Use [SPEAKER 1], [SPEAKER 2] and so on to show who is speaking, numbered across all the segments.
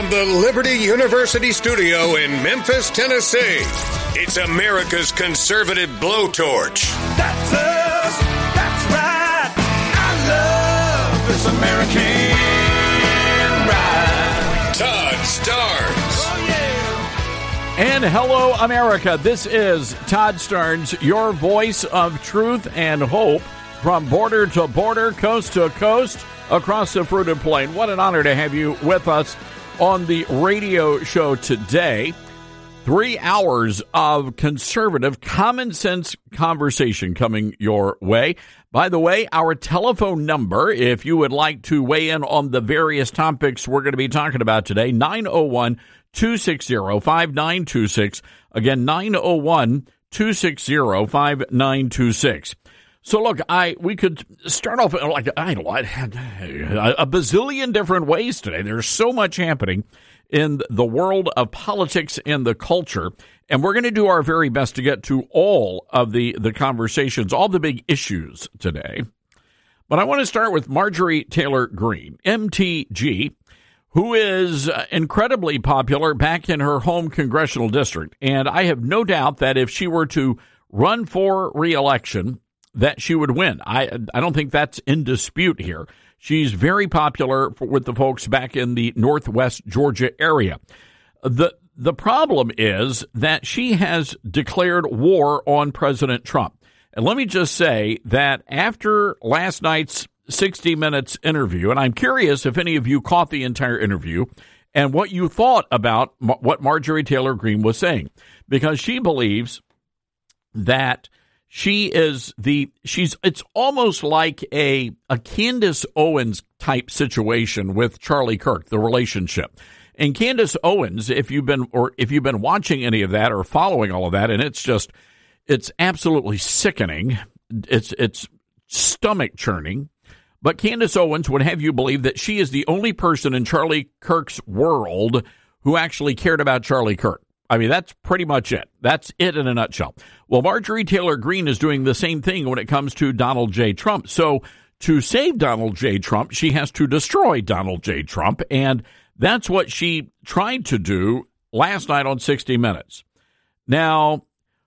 [SPEAKER 1] From the Liberty University studio in Memphis, Tennessee, it's America's conservative blowtorch.
[SPEAKER 2] That's us. That's right. I love this American ride.
[SPEAKER 1] Todd Starnes.
[SPEAKER 2] Oh, yeah.
[SPEAKER 3] And hello, America. This is Todd Starnes, your voice of truth and hope from border to border, coast to coast, across the fruited plain. What an honor to have you with us on the radio show today. 3 hours of conservative, common sense conversation coming your way. By the way, our telephone number, if you would like to weigh in on the various topics we're going to be talking about today, 901-260-5926. Again, 901-260-5926. So look, we could start off like a bazillion different ways today. There's so much happening in the world of politics and the culture, and we're going to do our very best to get to all of the conversations, all the big issues today. But I want to start with Marjorie Taylor Greene, MTG, who is incredibly popular back in her home congressional district. And I have no doubt that if she were to run for re-election, that she would win. I don't think that's in dispute here. She's very popular with the folks back in the Northwest Georgia area. The problem is that she has declared war on President Trump. And let me just say that after last night's 60 Minutes interview, and I'm curious if any of you caught the entire interview and what you thought about what Marjorie Taylor Greene was saying, because she believes that it's almost like a Candace Owens type situation with Charlie Kirk, the relationship. And Candace Owens, if you've been watching any of that or following all of that, and it's absolutely sickening. It's stomach churning. But Candace Owens would have you believe that she is the only person in Charlie Kirk's world who actually cared about Charlie Kirk. I mean, that's pretty much it. That's it in a nutshell. Well, Marjorie Taylor Greene is doing the same thing when it comes to Donald J. Trump. So to save Donald J. Trump, she has to destroy Donald J. Trump. And that's what she tried to do last night on 60 Minutes. Now,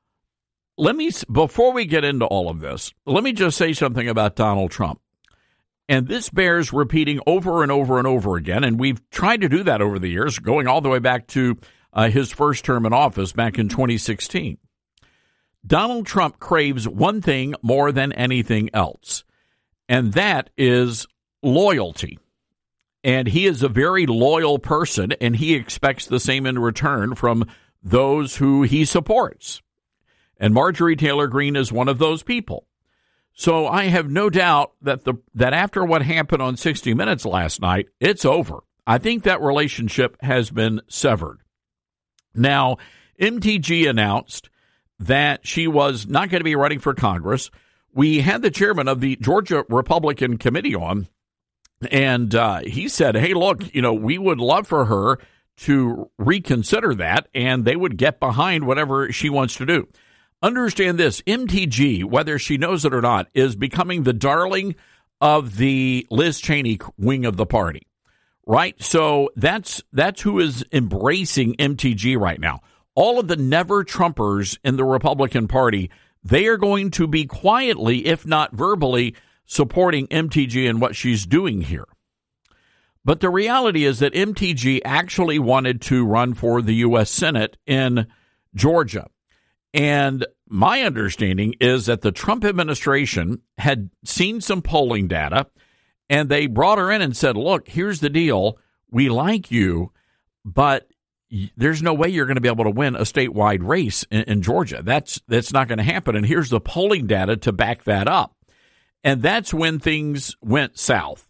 [SPEAKER 3] before we get into all of this, let me just say something about Donald Trump. And this bears repeating over and over and over again. And we've tried to do that over the years, going all the way back to his first term in office back in 2016. Donald Trump craves one thing more than anything else, and that is loyalty. And he is a very loyal person, and he expects the same in return from those who he supports. And Marjorie Taylor Greene is one of those people. So I have no doubt that after what happened on 60 Minutes last night, it's over. I think that relationship has been severed. Now, MTG announced that she was not going to be running for Congress. We had the chairman of the Georgia Republican Committee on, and he said, hey, look, we would love for her to reconsider that, and they would get behind whatever she wants to do. Understand this, MTG, whether she knows it or not, is becoming the darling of the Liz Cheney wing of the party. Right? So that's who is embracing MTG right now. All of the never-Trumpers in the Republican Party, they are going to be quietly, if not verbally, supporting MTG and what she's doing here. But the reality is that MTG actually wanted to run for the U.S. Senate in Georgia. And my understanding is that the Trump administration had seen some polling data, and they brought her in and said, look, here's the deal. We like you, but there's no way you're going to be able to win a statewide race in Georgia. That's not going to happen. And here's the polling data to back that up. And that's when things went south.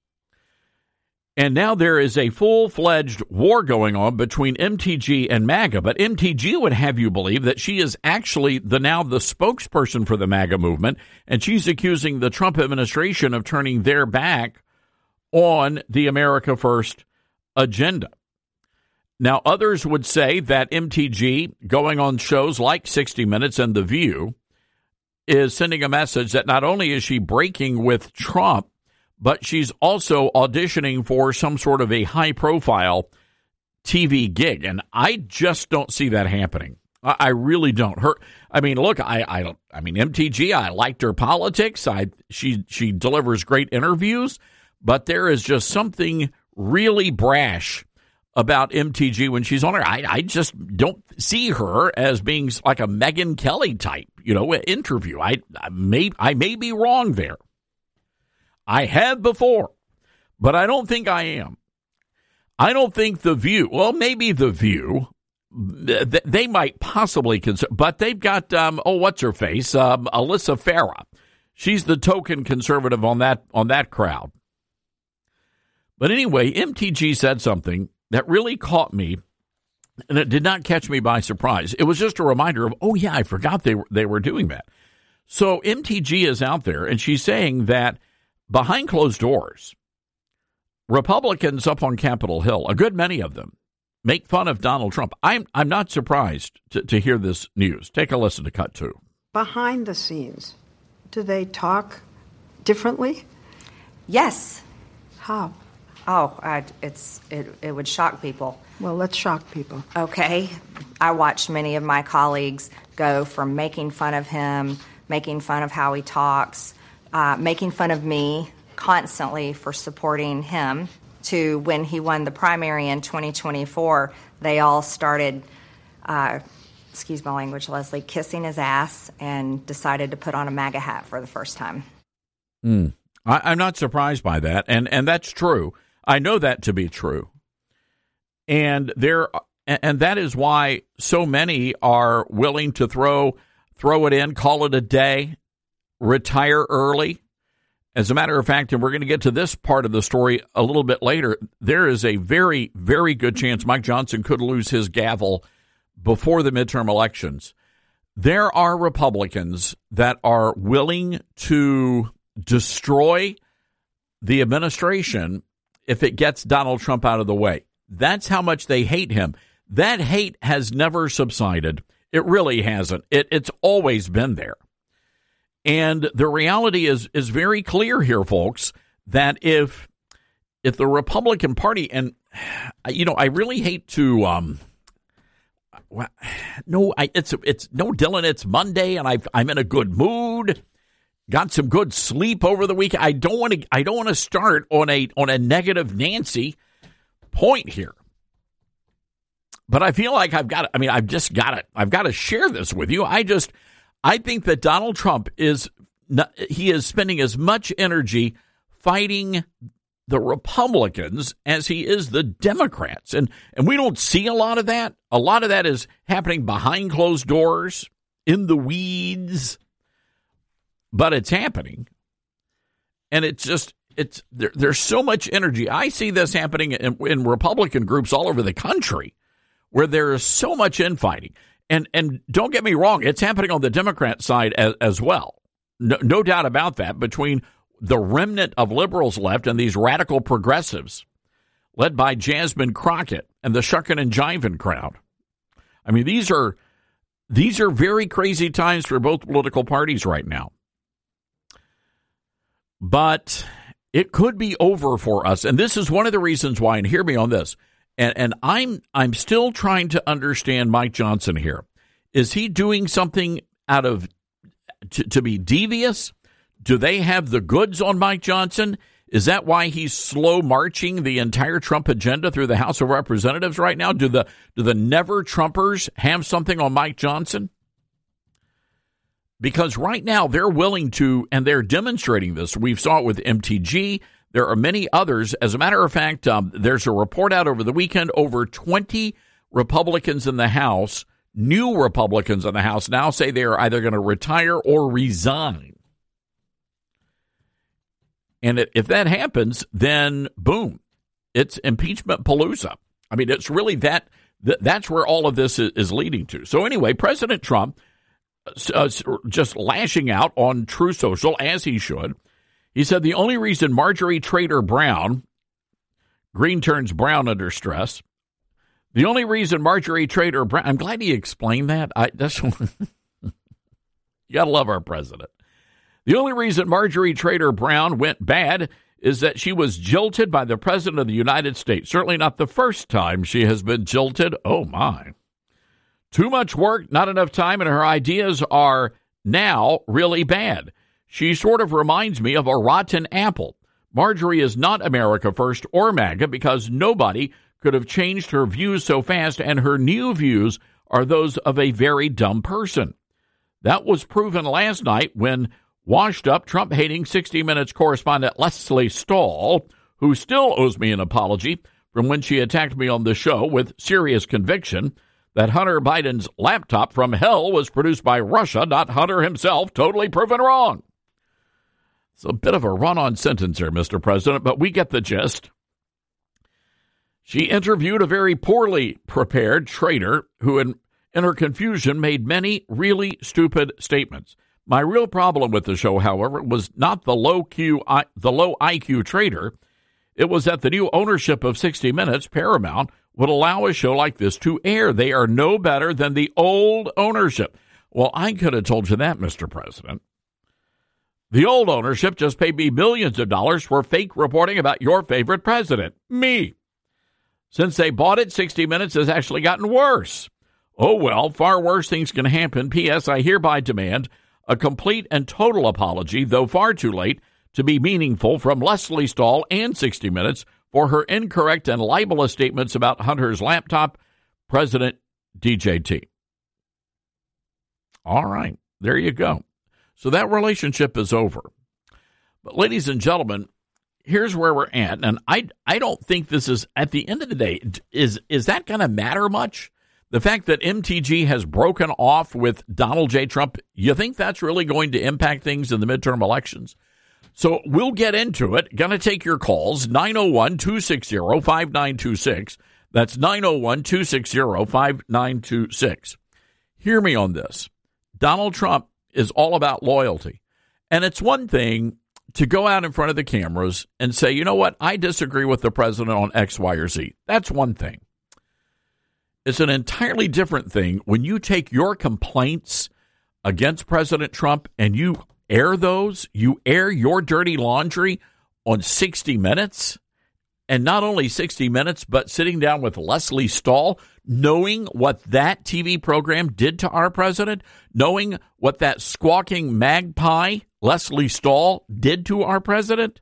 [SPEAKER 3] And now there is a full-fledged war going on between MTG and MAGA. But MTG would have you believe that she is actually now the spokesperson for the MAGA movement, and she's accusing the Trump administration of turning their back on the America First agenda. Now, others would say that MTG, going on shows like 60 Minutes and The View, is sending a message that not only is she breaking with Trump, but she's also auditioning for some sort of a high-profile TV gig, and I just don't see that happening. I really don't. Look, MTG, I liked her politics. She delivers great interviews, but there is just something really brash about MTG when she's on her. I just don't see her as being like a Megyn Kelly type, interview. I may be wrong there. I have before, but I don't think I am. I don't think The View, well, maybe The View, they might possibly consider, but they've got, what's her face? Alyssa Farah. She's the token conservative on that crowd. But anyway, MTG said something that really caught me, and it did not catch me by surprise. It was just a reminder of, I forgot they were doing that. So MTG is out there, and she's saying that behind closed doors, Republicans up on Capitol Hill, a good many of them, make fun of Donald Trump. I'm not surprised to hear this news. Take a listen to Cut 2.
[SPEAKER 4] Behind the scenes, do they talk differently?
[SPEAKER 5] Yes.
[SPEAKER 4] How?
[SPEAKER 5] It would shock people.
[SPEAKER 4] Well, let's shock people.
[SPEAKER 5] Okay. I watched many of my colleagues go from making fun of him, making fun of how he talks, making fun of me constantly for supporting him, to when he won the primary in 2024, they all started, excuse my language, Leslie, kissing his ass and decided to put on a MAGA hat for the first time.
[SPEAKER 3] I'm not surprised by that, and that's true. I know that to be true. And that is why so many are willing to throw it in, call it a day, retire early. As a matter of fact, and we're going to get to this part of the story a little bit later, there is a very, very good chance Mike Johnson could lose his gavel before the midterm elections. There are Republicans that are willing to destroy the administration if it gets Donald Trump out of the way. That's how much they hate him. That hate has never subsided. It really hasn't. It's always been there. And the reality is very clear here, folks, that if the Republican Party, and I really hate to Dylan, it's Monday and I'm in a good mood, got some good sleep over the weekend. I don't want to start on a negative Nancy point here. But I feel like I've got to share this with you. I think that Donald Trump is spending as much energy fighting the Republicans as he is the Democrats. And we don't see a lot of that. A lot of that is happening behind closed doors, in the weeds. But it's happening. And there's so much energy. I see this happening in Republican groups all over the country where there is so much infighting. And don't get me wrong, it's happening on the Democrat side as well. No doubt about that, between the remnant of liberals left and these radical progressives led by Jasmine Crockett and the shuckin' and jivin' crowd. I mean, these are very crazy times for both political parties right now. But it could be over for us. And this is one of the reasons why, and hear me on this, and I'm still trying to understand Mike Johnson here. Is he doing something out of to be devious? Do they have the goods on Mike Johnson? Is that why he's slow marching the entire Trump agenda through the House of Representatives right now? Do the never Trumpers have something on Mike Johnson? Because right now they're willing to, and they're demonstrating this. We saw it with MTG. There are many others. As a matter of fact, there's a report out over the weekend. Over 20 Republicans in the House, new Republicans in the House, now say they are either going to retire or resign. And if that happens, then boom, it's impeachment palooza. I mean, it's really that's where all of this is leading to. So anyway, President Trump just lashing out on Truth Social, as he should. He said the only reason Marjorie Taylor Brown, green turns brown under stress, the only reason Marjorie Taylor Brown, I'm glad he explained that. You got to love our president. The only reason Marjorie Taylor Brown went bad is that she was jilted by the President of the United States. Certainly not the first time she has been jilted. Oh, my. Too much work, not enough time, and her ideas are now really bad. She sort of reminds me of a rotten apple. Marjorie is not America First or MAGA because nobody could have changed her views so fast, and her new views are those of a very dumb person. That was proven last night when washed-up, Trump-hating 60 Minutes correspondent Lesley Stahl, who still owes me an apology from when she attacked me on the show with serious conviction that Hunter Biden's laptop from hell was produced by Russia, not Hunter himself, totally proven wrong. It's a bit of a run-on sentence here, Mr. President, but we get the gist. She interviewed a very poorly prepared traitor who, in her confusion, made many really stupid statements. My real problem with the show, however, was not the low IQ traitor. It was that the new ownership of 60 Minutes, Paramount, would allow a show like this to air. They are no better than the old ownership. Well, I could have told you that, Mr. President. The old ownership just paid me millions of dollars for fake reporting about your favorite president, me. Since they bought it, 60 Minutes has actually gotten worse. Oh, well, far worse things can happen. P.S. I hereby demand a complete and total apology, though far too late to be meaningful, from Lesley Stahl and 60 Minutes for her incorrect and libelous statements about Hunter's laptop, President DJT. All right, there you go. So that relationship is over. But ladies and gentlemen, here's where we're at. And I don't think this is, at the end of the day, is that going to matter much? The fact that MTG has broken off with Donald J. Trump, you think that's really going to impact things in the midterm elections? So we'll get into it. Going to take your calls, 901-260-5926. That's 901-260-5926. Hear me on this. Donald Trump is all about loyalty. And it's one thing to go out in front of the cameras and say, you know what, I disagree with the president on X, Y, or Z. That's one thing. It's an entirely different thing when you take your complaints against President Trump and you air those, you air your dirty laundry on 60 Minutes. And not only 60 Minutes, but sitting down with Lesley Stahl, knowing what that TV program did to our president, knowing what that squawking magpie, Lesley Stahl, did to our president.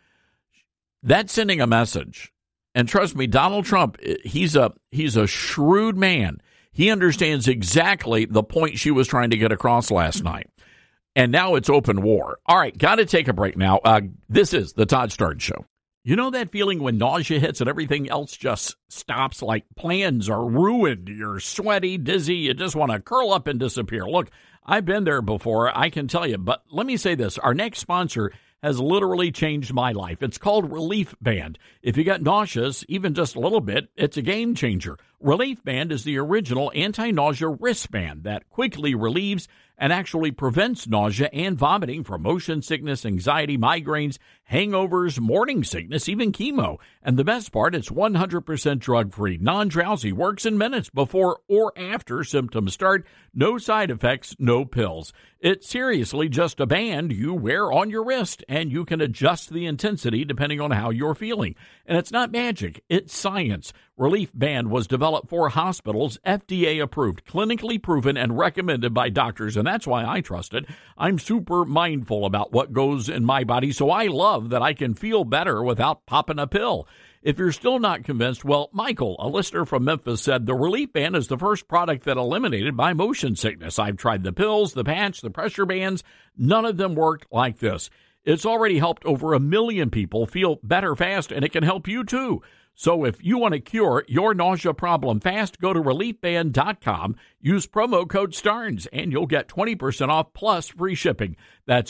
[SPEAKER 3] That's sending a message. And trust me, Donald Trump, he's a shrewd man. He understands exactly the point she was trying to get across last night. And now it's open war. All right, got to take a break now. This is the Todd Starnes Show. You know that feeling when nausea hits and everything else just stops, like plans are ruined. You're sweaty, dizzy, you just want to curl up and disappear. Look, I've been there before, I can tell you. But let me say this. Our next sponsor has literally changed my life. It's called Relief Band. If you got nauseous, even just a little bit, it's a game changer. Relief Band is the original anti-nausea wristband that quickly relieves and actually prevents nausea and vomiting from motion sickness, anxiety, migraines, hangovers, morning sickness, even chemo. And the best part, it's 100% drug-free, non-drowsy, works in minutes before or after symptoms start. No side effects, no pills. It's seriously just a band you wear on your wrist, and you can adjust the intensity depending on how you're feeling. And it's not magic, it's science. Relief Band was developed for hospitals, FDA approved, clinically proven, and recommended by doctors, and that's why I trust it. I'm super mindful about what goes in my body, so I love that I can feel better without popping a pill. If you're still not convinced, well, Michael, a listener from Memphis, said the Relief Band is the first product that eliminated my motion sickness. I've tried the pills, the patch, the pressure bands. None of them worked like this. It's already helped over 1 million people feel better fast, and it can help you too. So if you want to cure your nausea problem fast, go to reliefband.com, use promo code STARNS, and you'll get 20% off plus free shipping. That's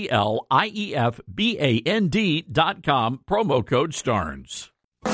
[SPEAKER 3] RELIEFBAND.com, promo code STARNS.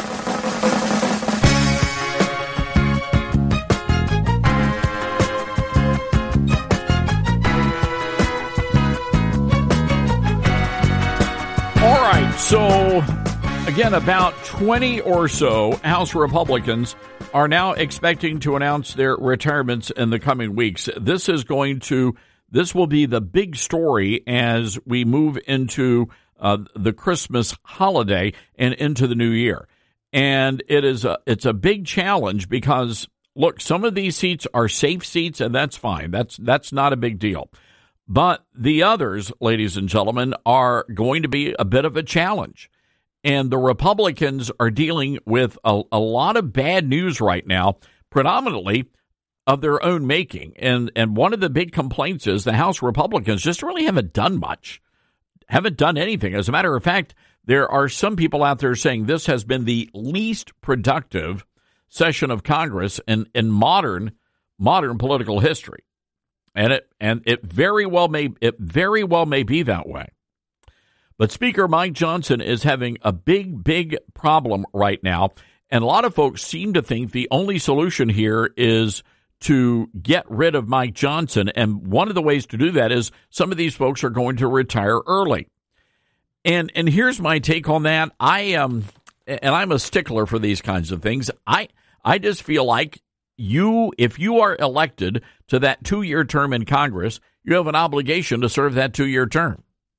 [SPEAKER 3] All right, so again, about 20 or so House Republicans are now expecting to announce their retirements in the coming weeks. This will be the big story as we move into the Christmas holiday and into the new year. And it's a big challenge because, look, some of these seats are safe seats, and that's fine. That's not a big deal. But the others, ladies and gentlemen, are going to be a bit of a challenge. And the Republicans are dealing with a lot of bad news right now, predominantly of their own making. And one of the big complaints is the House Republicans just really haven't done much, haven't done anything. As a matter of fact, there are some people out there saying this has been the least productive session of Congress in modern political history. And it very well may be that way. But Speaker Mike Johnson is having a big problem right now. And a lot of folks seem to think the only solution here is to get rid of Mike Johnson. And one of the ways to do that is some of these folks are going to retire early. And here's my take on that. I'm a stickler for these kinds of things. I just feel like if you are elected to that 2-year term in Congress, you have an obligation to serve that 2-year term.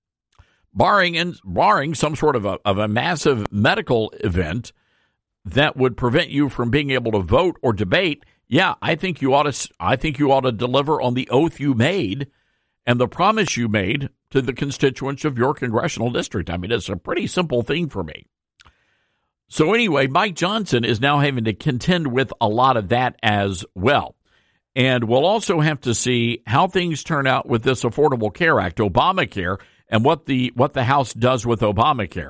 [SPEAKER 3] Barring some sort of a massive medical event that would prevent you from being able to vote or debate, yeah, I think you ought to deliver on the oath you made and the promise you made to the constituents of your congressional district. I mean, it's a pretty simple thing for me. So anyway, Mike Johnson is now having to contend with a lot of that as well. And we'll also have to see how things turn out with this Affordable Care Act, Obamacare, and what the House does with Obamacare.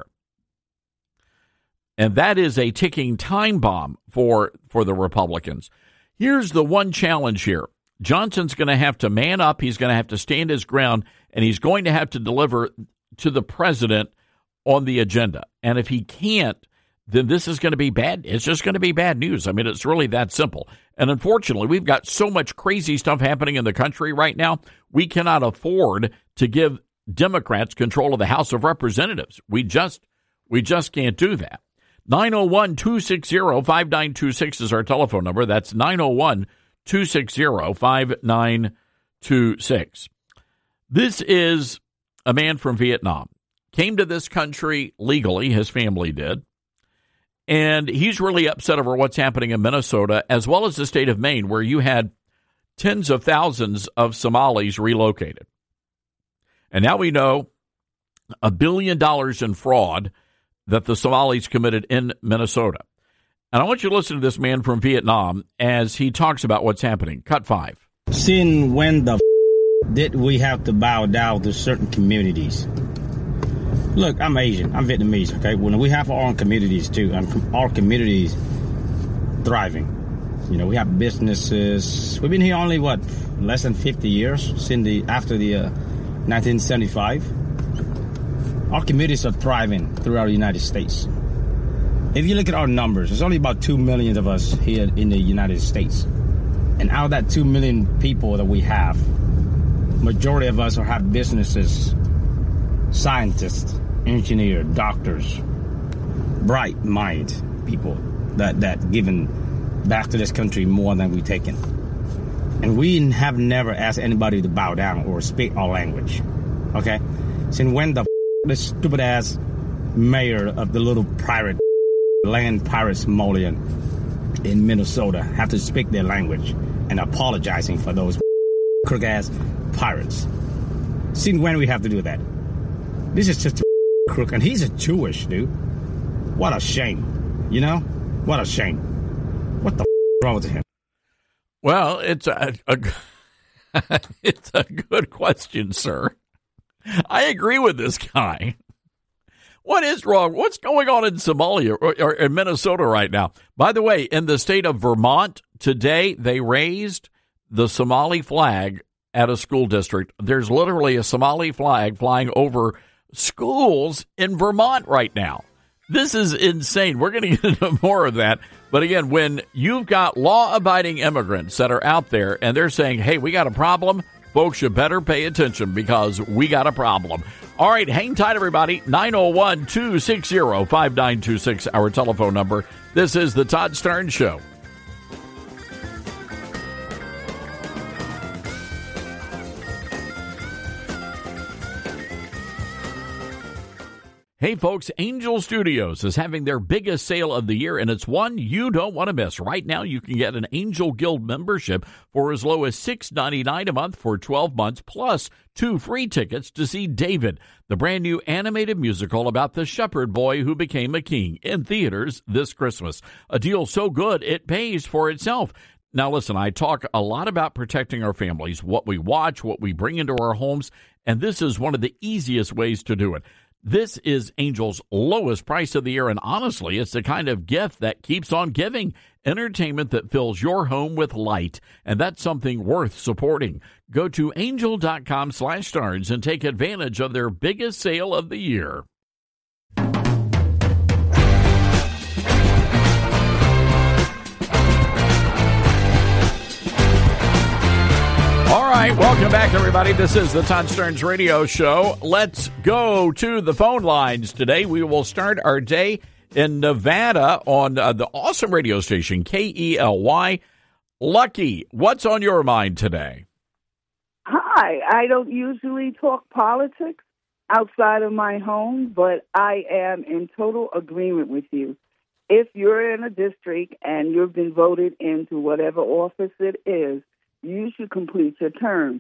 [SPEAKER 3] And that is a ticking time bomb for the Republicans. Here's the one challenge here. Johnson's going to have to man up. He's going to have to stand his ground, and he's going to have to deliver to the president on the agenda. And if he can't, then this is going to be bad. It's just going to be bad news. I mean, it's really that simple. And unfortunately, we've got so much crazy stuff happening in the country right now, we cannot afford to give Democrats control of the House of Representatives. We just can't do that. 901-260-5926 is our telephone number. That's 901-260-5926. This is a man from Vietnam. Came to this country legally, his family did. And he's really upset over what's happening in Minnesota, as well as the state of Maine, where you had tens of thousands of Somalis relocated. And now we know $1 billion in fraud that the Somalis committed in Minnesota. And I want you to listen to this man from Vietnam as he talks about what's happening. Cut 5.
[SPEAKER 6] Since when did we have to bow down to certain communities? Look, I'm Asian. I'm Vietnamese, okay? When we have our own communities, too. And our communities thriving. You know, we have businesses. We've been here only, less than 50 years after the 1975. Our communities are thriving throughout the United States. If you look at our numbers, there's only about 2 million of us here in the United States. And out of that 2 million people that we have, majority of us have businesses, scientists, engineers, doctors, bright mind people that given back to this country more than we've taken. And we have never asked anybody to bow down or speak our language. Okay? Since when this stupid ass mayor of the little pirate land pirate Somalian in Minnesota have to speak their language and apologizing for those crook ass pirates? Since when we have to do that? This is just a crook, and he's a Jewish dude. What a shame, you know? What a shame. What the wrong with him?
[SPEAKER 3] Well, it's a it's a good question, sir. I agree with this guy. What is wrong? What's going on in Somalia or in Minnesota right now? By the way, in the state of Vermont today, they raised the Somali flag at a school district. There's literally a Somali flag flying over schools in Vermont right now. This is insane. We're going to get into more of that. But again, when you've got law-abiding immigrants that are out there and they're saying, hey, we got a problem, folks, you better pay attention because we got a problem. All right, hang tight, everybody. 901-260-5926, our telephone number. This is the Todd Starnes Show. Hey, folks, Angel Studios is having their biggest sale of the year, and it's one you don't want to miss. Right now, you can get an Angel Guild membership for as low as $6.99 a month for 12 months, plus 2 free tickets to see David, the brand new animated musical about the shepherd boy who became a king, in theaters this Christmas. A deal so good, it pays for itself. Now, listen, I talk a lot about protecting our families, what we watch, what we bring into our homes, and this is one of the easiest ways to do it. This is Angel's lowest price of the year, and honestly, it's the kind of gift that keeps on giving. Entertainment that fills your home with light, and that's something worth supporting. Go to angel.com/stars and take advantage of their biggest sale of the year. All right, welcome back, everybody. This is the Todd Starnes Radio Show. Let's go to the phone lines today. We will start our day in Nevada on the awesome radio station, KELY. Lucky, what's on your mind today?
[SPEAKER 7] Hi, I don't usually talk politics outside of my home, but I am in total agreement with you. If you're in a district and you've been voted into whatever office it is, you should complete your term.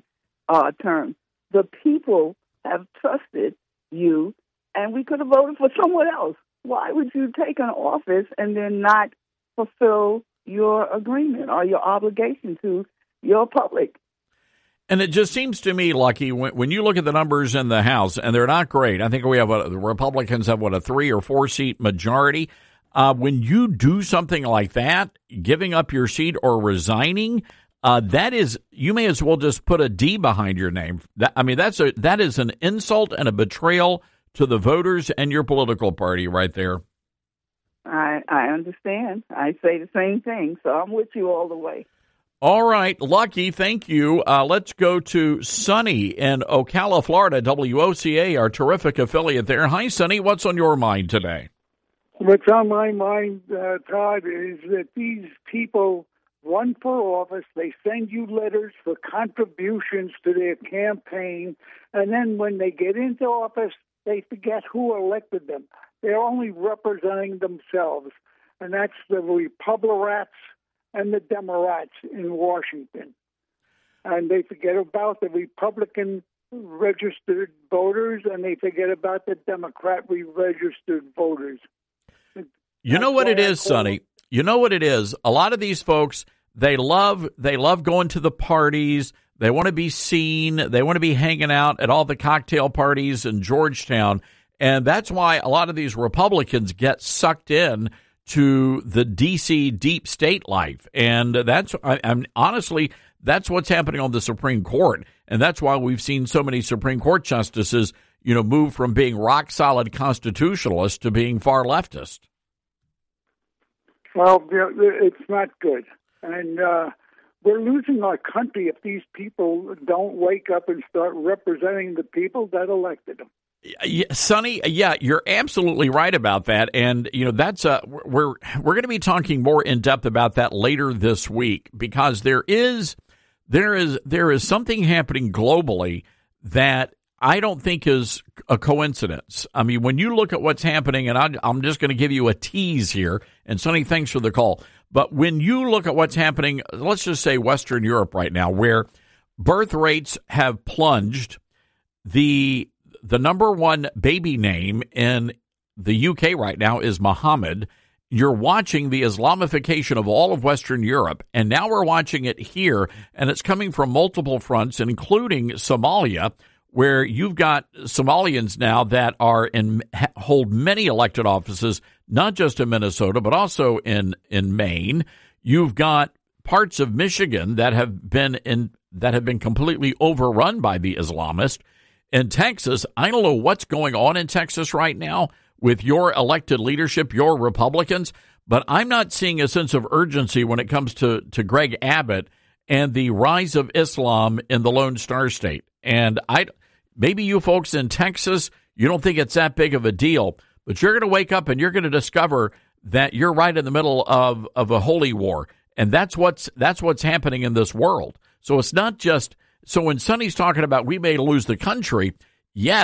[SPEAKER 7] The people have trusted you, and we could have voted for someone else. Why would you take an office and then not fulfill your agreement or your obligation to your public?
[SPEAKER 3] And it just seems to me, Lucky, when you look at the numbers in the House, and they're not great. I think the Republicans have, a 3 or 4 seat majority. When you do something like that, giving up your seat or resigning, you may as well just put a D behind your name. That is an insult and a betrayal to the voters and your political party right there.
[SPEAKER 7] I understand. I say the same thing, so I'm with you all the way.
[SPEAKER 3] All right, Lucky, thank you. Let's go to Sunny in Ocala, Florida, WOCA, our terrific affiliate there. Hi, Sunny. What's on your mind today?
[SPEAKER 8] What's on my mind, Todd, is that these people run for office, they send you letters for contributions to their campaign, and then when they get into office, they forget who elected them. They're only representing themselves, and that's the Republicans and the Democrats in Washington. And they forget about the Republican registered voters, and they forget about the Democrat registered voters.
[SPEAKER 3] You know what it is, Sonny? You know what it is? A lot of these folks, they love going to the parties. They want to be seen. They want to be hanging out at all the cocktail parties in Georgetown. And that's why a lot of these Republicans get sucked in to the D.C. deep state life. And honestly, that's what's happening on the Supreme Court. And that's why we've seen so many Supreme Court justices, move from being rock solid constitutionalists to being far leftist.
[SPEAKER 8] Well, it's not good. And we're losing our country if these people don't wake up and start representing the people that elected them.
[SPEAKER 3] Yeah, Sonny, you're absolutely right about that. And, that's we're going to be talking more in depth about that later this week, because there is something happening globally that I don't think is a coincidence. I mean, when you look at what's happening, and I'm just going to give you a tease here, and Sonny, thanks for the call. But when you look at what's happening, let's just say Western Europe right now, where birth rates have plunged, the number one baby name in the UK right now is Muhammad. You're watching the Islamification of all of Western Europe, and now we're watching it here, and it's coming from multiple fronts, including Somalia, where you've got Somalians now that hold many elected offices, not just in Minnesota, but also in Maine. You've got parts of Michigan that have been completely overrun by the Islamists. In Texas, I don't know what's going on in Texas right now with your elected leadership, your Republicans, but I'm not seeing a sense of urgency when it comes to Greg Abbott and the rise of Islam in the Lone Star State. And maybe you folks in Texas, you don't think it's that big of a deal, but you're going to wake up and you're going to discover that you're right in the middle of a holy war. And that's what's happening in this world. So it's not just, so when Sonny's talking about we may lose the country, yes,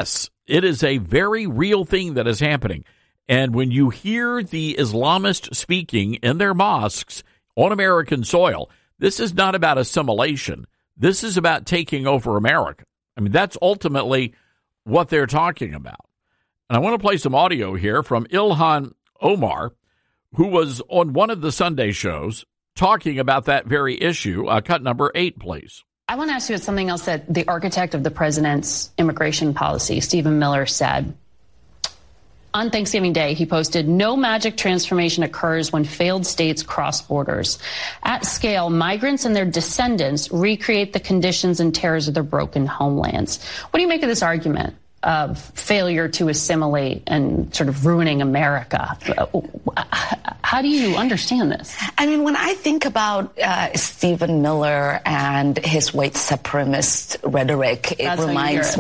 [SPEAKER 3] It is a very real thing that is happening. And when you hear the Islamists speaking in their mosques on American soil, this is not about assimilation. This is about taking over America. I mean, that's ultimately what they're talking about. And I want to play some audio here from Ilhan Omar, who was on one of the Sunday shows talking about that very issue. Cut number 8, please.
[SPEAKER 9] I want to ask you about something else that the architect of the president's immigration policy, Stephen Miller, said. On Thanksgiving Day, he posted, "No magic transformation occurs when failed states cross borders. At scale, migrants and their descendants recreate the conditions and terrors of their broken homelands." What do you make of this argument of failure to assimilate and sort of ruining America? How do you understand this?
[SPEAKER 10] I mean, when I think about Stephen Miller and his white supremacist rhetoric, it reminds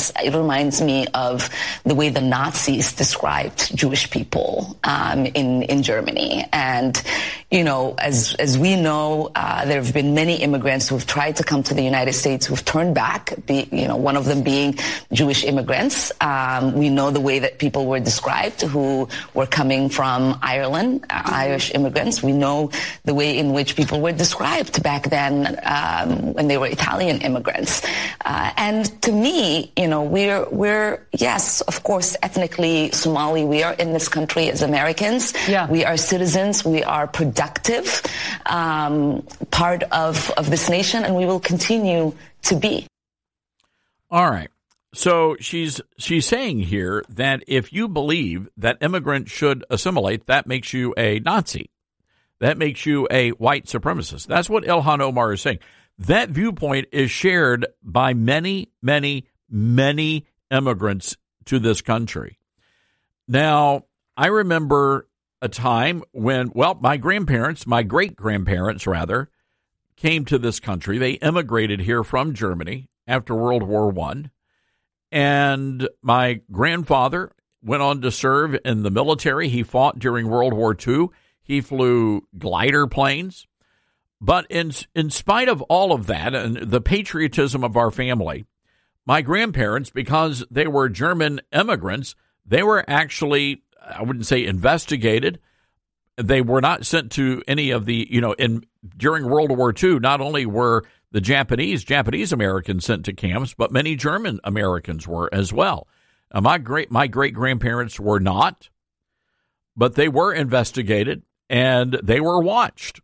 [SPEAKER 10] me of the way the Nazis described Jewish people in Germany. And, you know, as we know, there have been many immigrants who have tried to come to the United States who've turned back, one of them being Jewish immigrants. We know the way that people were described who were coming from Ireland, Irish immigrants. We know the way in which people were described back then when they were Italian immigrants. And to me, you know, we're yes, of course, ethnically Somali. We are in this country as Americans. Yeah. We are citizens. We are productive part of this nation, and we will continue to be.
[SPEAKER 3] All right. So she's saying here that if you believe that immigrants should assimilate, that makes you a Nazi. That makes you a white supremacist. That's what Ilhan Omar is saying. That viewpoint is shared by many, many, many immigrants to this country. Now, I remember a time when, my great-grandparents, rather, came to this country. They immigrated here from Germany after World War I. And my grandfather went on to serve in the military. He fought during World War II. He flew glider planes. But in spite of all of that and the patriotism of our family, my grandparents, because they were German immigrants, they were actually, I wouldn't say investigated. They were not sent to any of the, during World War II, not only were the Japanese Americans sent to camps, but many German Americans were as well. Now, my great-grandparents were not, but they were investigated and they were watched.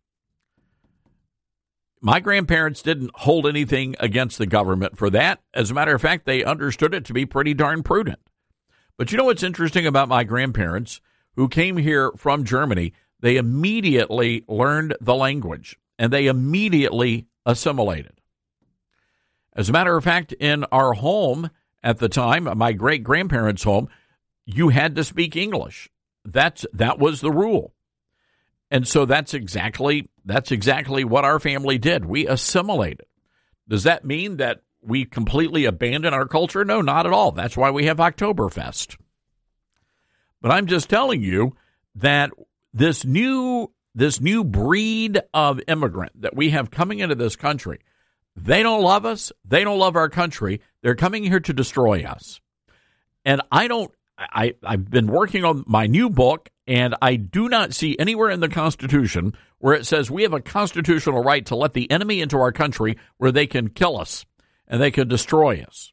[SPEAKER 3] My grandparents didn't hold anything against the government for that. As a matter of fact, they understood it to be pretty darn prudent. But you know what's interesting about my grandparents who came here from Germany? They immediately learned the language and they immediately assimilated. As a matter of fact, in our home at the time, my great-grandparents' home, you had to speak English. That was the rule. And so that's exactly what our family did. We assimilated. Does that mean that we completely abandon our culture? No, not at all. That's why we have Oktoberfest. But I'm just telling you that this new breed of immigrant that we have coming into this country, they don't love us. They don't love our country. They're coming here to destroy us. And I've been working on my new book, and I do not see anywhere in the Constitution where it says we have a constitutional right to let the enemy into our country where they can kill us and they can destroy us.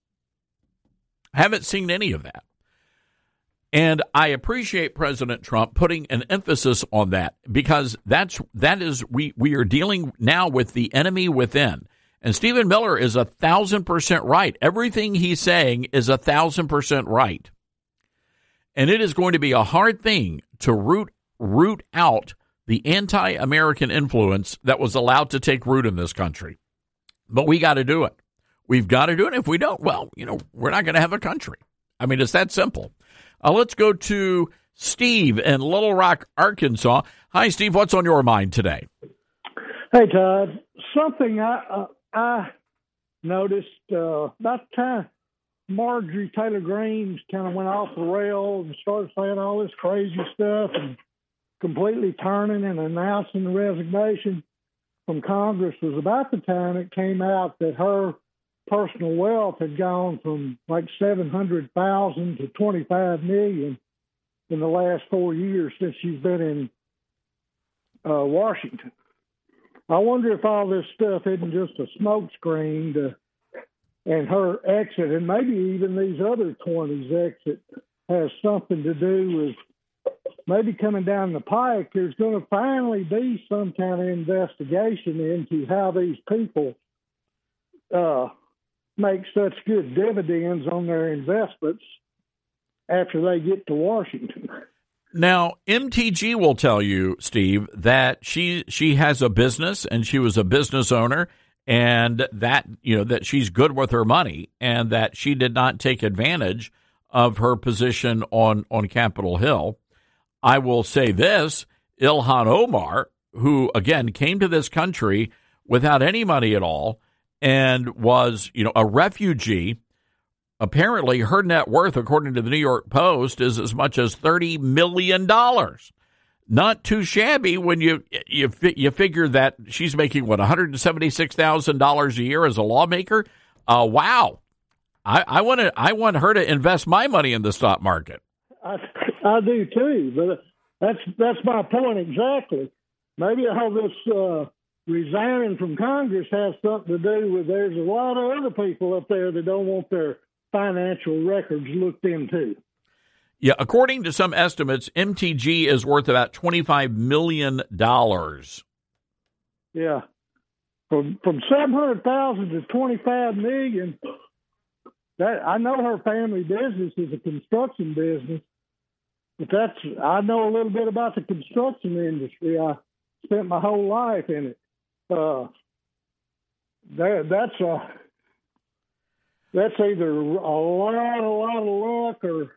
[SPEAKER 3] I haven't seen any of that. And I appreciate President Trump putting an emphasis on that because we are dealing now with the enemy within. And Stephen Miller is 1,000% right. Everything he's saying is 1,000% right. And it is going to be a hard thing to root out the anti-American influence that was allowed to take root in this country. But we got to do it. We've got to do it. If we don't, we're not going to have a country. I mean, it's that simple. Let's go to Steve in Little Rock, Arkansas. Hi, Steve. What's on your mind today?
[SPEAKER 8] Hey, Todd. Something I noticed about the time Marjorie Taylor Greene kind of went off the rails and started saying all this crazy stuff and completely turning and announcing the resignation from Congress was about the time it came out that her personal wealth had gone from like $700,000 to $25 million in the last 4 years since she's been in Washington. I wonder if all this stuff isn't just a smokescreen and her exit, and maybe even these other 20s exit, has something to do with maybe coming down the pike. There's going to finally be some kind of investigation into how these people make such good dividends on their investments after they get to Washington.
[SPEAKER 3] Now, MTG will tell you, Steve, that she has a business and she was a business owner, and that that she's good with her money, and that she did not take advantage of her position on Capitol Hill. I will say this: Ilhan Omar, who again came to this country without any money at all and was a refugee. Apparently, her net worth, according to the New York Post, is as much as $30 million. Not too shabby when you figure that she's making, $176,000 a year as a lawmaker. Wow. I want her to invest my money in the stock market.
[SPEAKER 8] I do too, but that's my point exactly. Maybe all this resigning from Congress has something to do with there's a lot of other people up there that don't want their financial records looked into.
[SPEAKER 3] Yeah, according to some estimates, MTG is worth about $25 million.
[SPEAKER 8] Yeah, from $700,000 to $25 million. That I know her family business is a construction business, but I know a little bit about the construction industry. I spent my whole life in it. That's either a lot of luck or.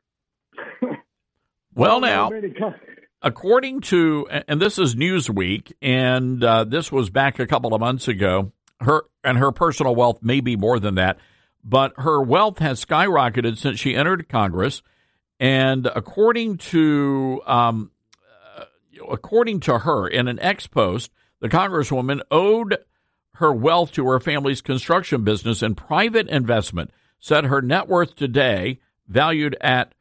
[SPEAKER 3] Well, now, according to, and this is Newsweek, and this was back a couple of months ago, her personal wealth may be more than that, but her wealth has skyrocketed since she entered Congress. And according to her, in an ex post, the Congresswoman owed her wealth to her family's construction business and private investment, said her net worth today, valued at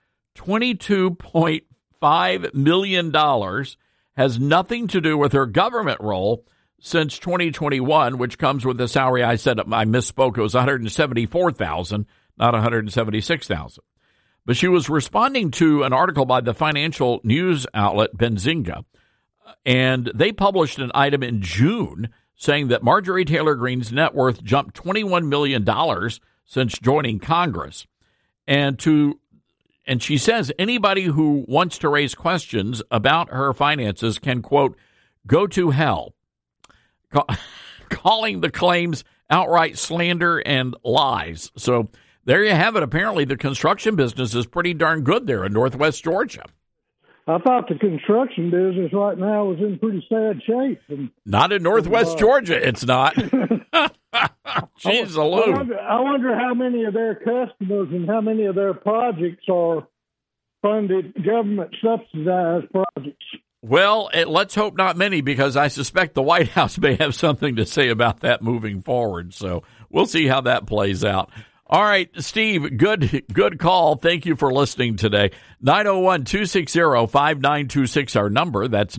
[SPEAKER 3] $22.5 million, has nothing to do with her government role since 2021, which comes with the salary. I misspoke. It was $174,000, not $176,000. But she was responding to an article by the financial news outlet Benzinga, and they published an item in June saying that Marjorie Taylor Greene's net worth jumped $21 million since joining Congress. And she says anybody who wants to raise questions about her finances can, quote, go to hell, calling the claims outright slander and lies. So there you have it. Apparently the construction business is pretty darn good there in Northwest Georgia.
[SPEAKER 8] I thought the construction business right now was in pretty sad shape.
[SPEAKER 3] Not in Northwest Georgia, it's not. Jeez,
[SPEAKER 8] I wonder how many of their customers and how many of their projects are funded, government-subsidized projects.
[SPEAKER 3] Well, let's hope not many, because I suspect the White House may have something to say about that moving forward. So we'll see how that plays out. All right, Steve, good call. Thank you for listening today. 901-260-5926, our number. That's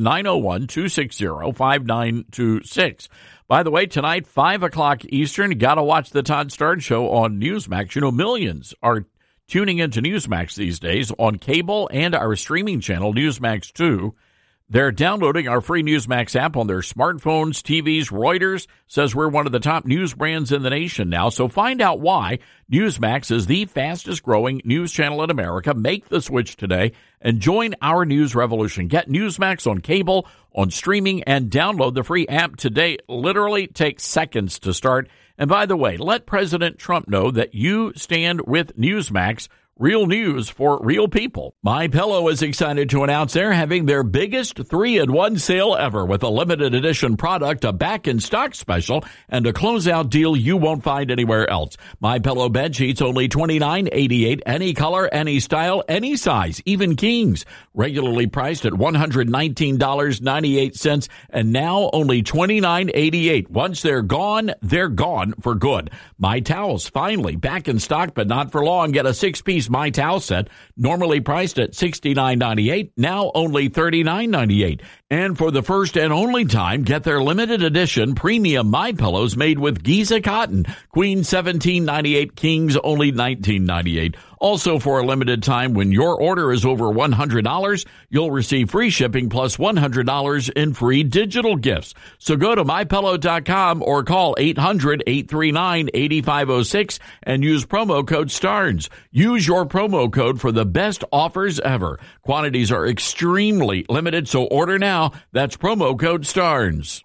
[SPEAKER 3] 901-260-5926. By the way, tonight, 5 o'clock Eastern, you got to watch the Todd Stern Show on Newsmax. Millions are tuning into Newsmax these days on cable and our streaming channel, Newsmax 2. They're downloading our free Newsmax app on their smartphones, TVs. Reuters says we're one of the top news brands in the nation now. So find out why Newsmax is the fastest growing news channel in America. Make the switch today and join our news revolution. Get Newsmax on cable, on streaming, and download the free app today. It literally takes seconds to start. And by the way, let President Trump know that you stand with Newsmax. Real news for real people. MyPillow is excited to announce they're having their biggest 3-in-1 sale ever with a limited edition product, a back-in-stock special, and a closeout deal you won't find anywhere else. MyPillow bed sheets only $29.88, any color, any style, any size, even kings. Regularly priced at $119.98, and now only $29.88. Once they're gone for good. My Towels, finally back in stock, but not for long. Get a 6-piece My Towel set, normally priced at $69.98, now only $39.98. And for the first and only time, get their limited edition premium My Pillows made with Giza cotton. Queen $17.98, Kings only $19.98. Also, for a limited time, when your order is over $100, you'll receive free shipping plus $100 in free digital gifts. So go to MyPillow.com or call 800-839-8506 and use promo code STARNS. Use your promo code for the best offers ever. Quantities are extremely limited, so order now. That's promo code STARNS.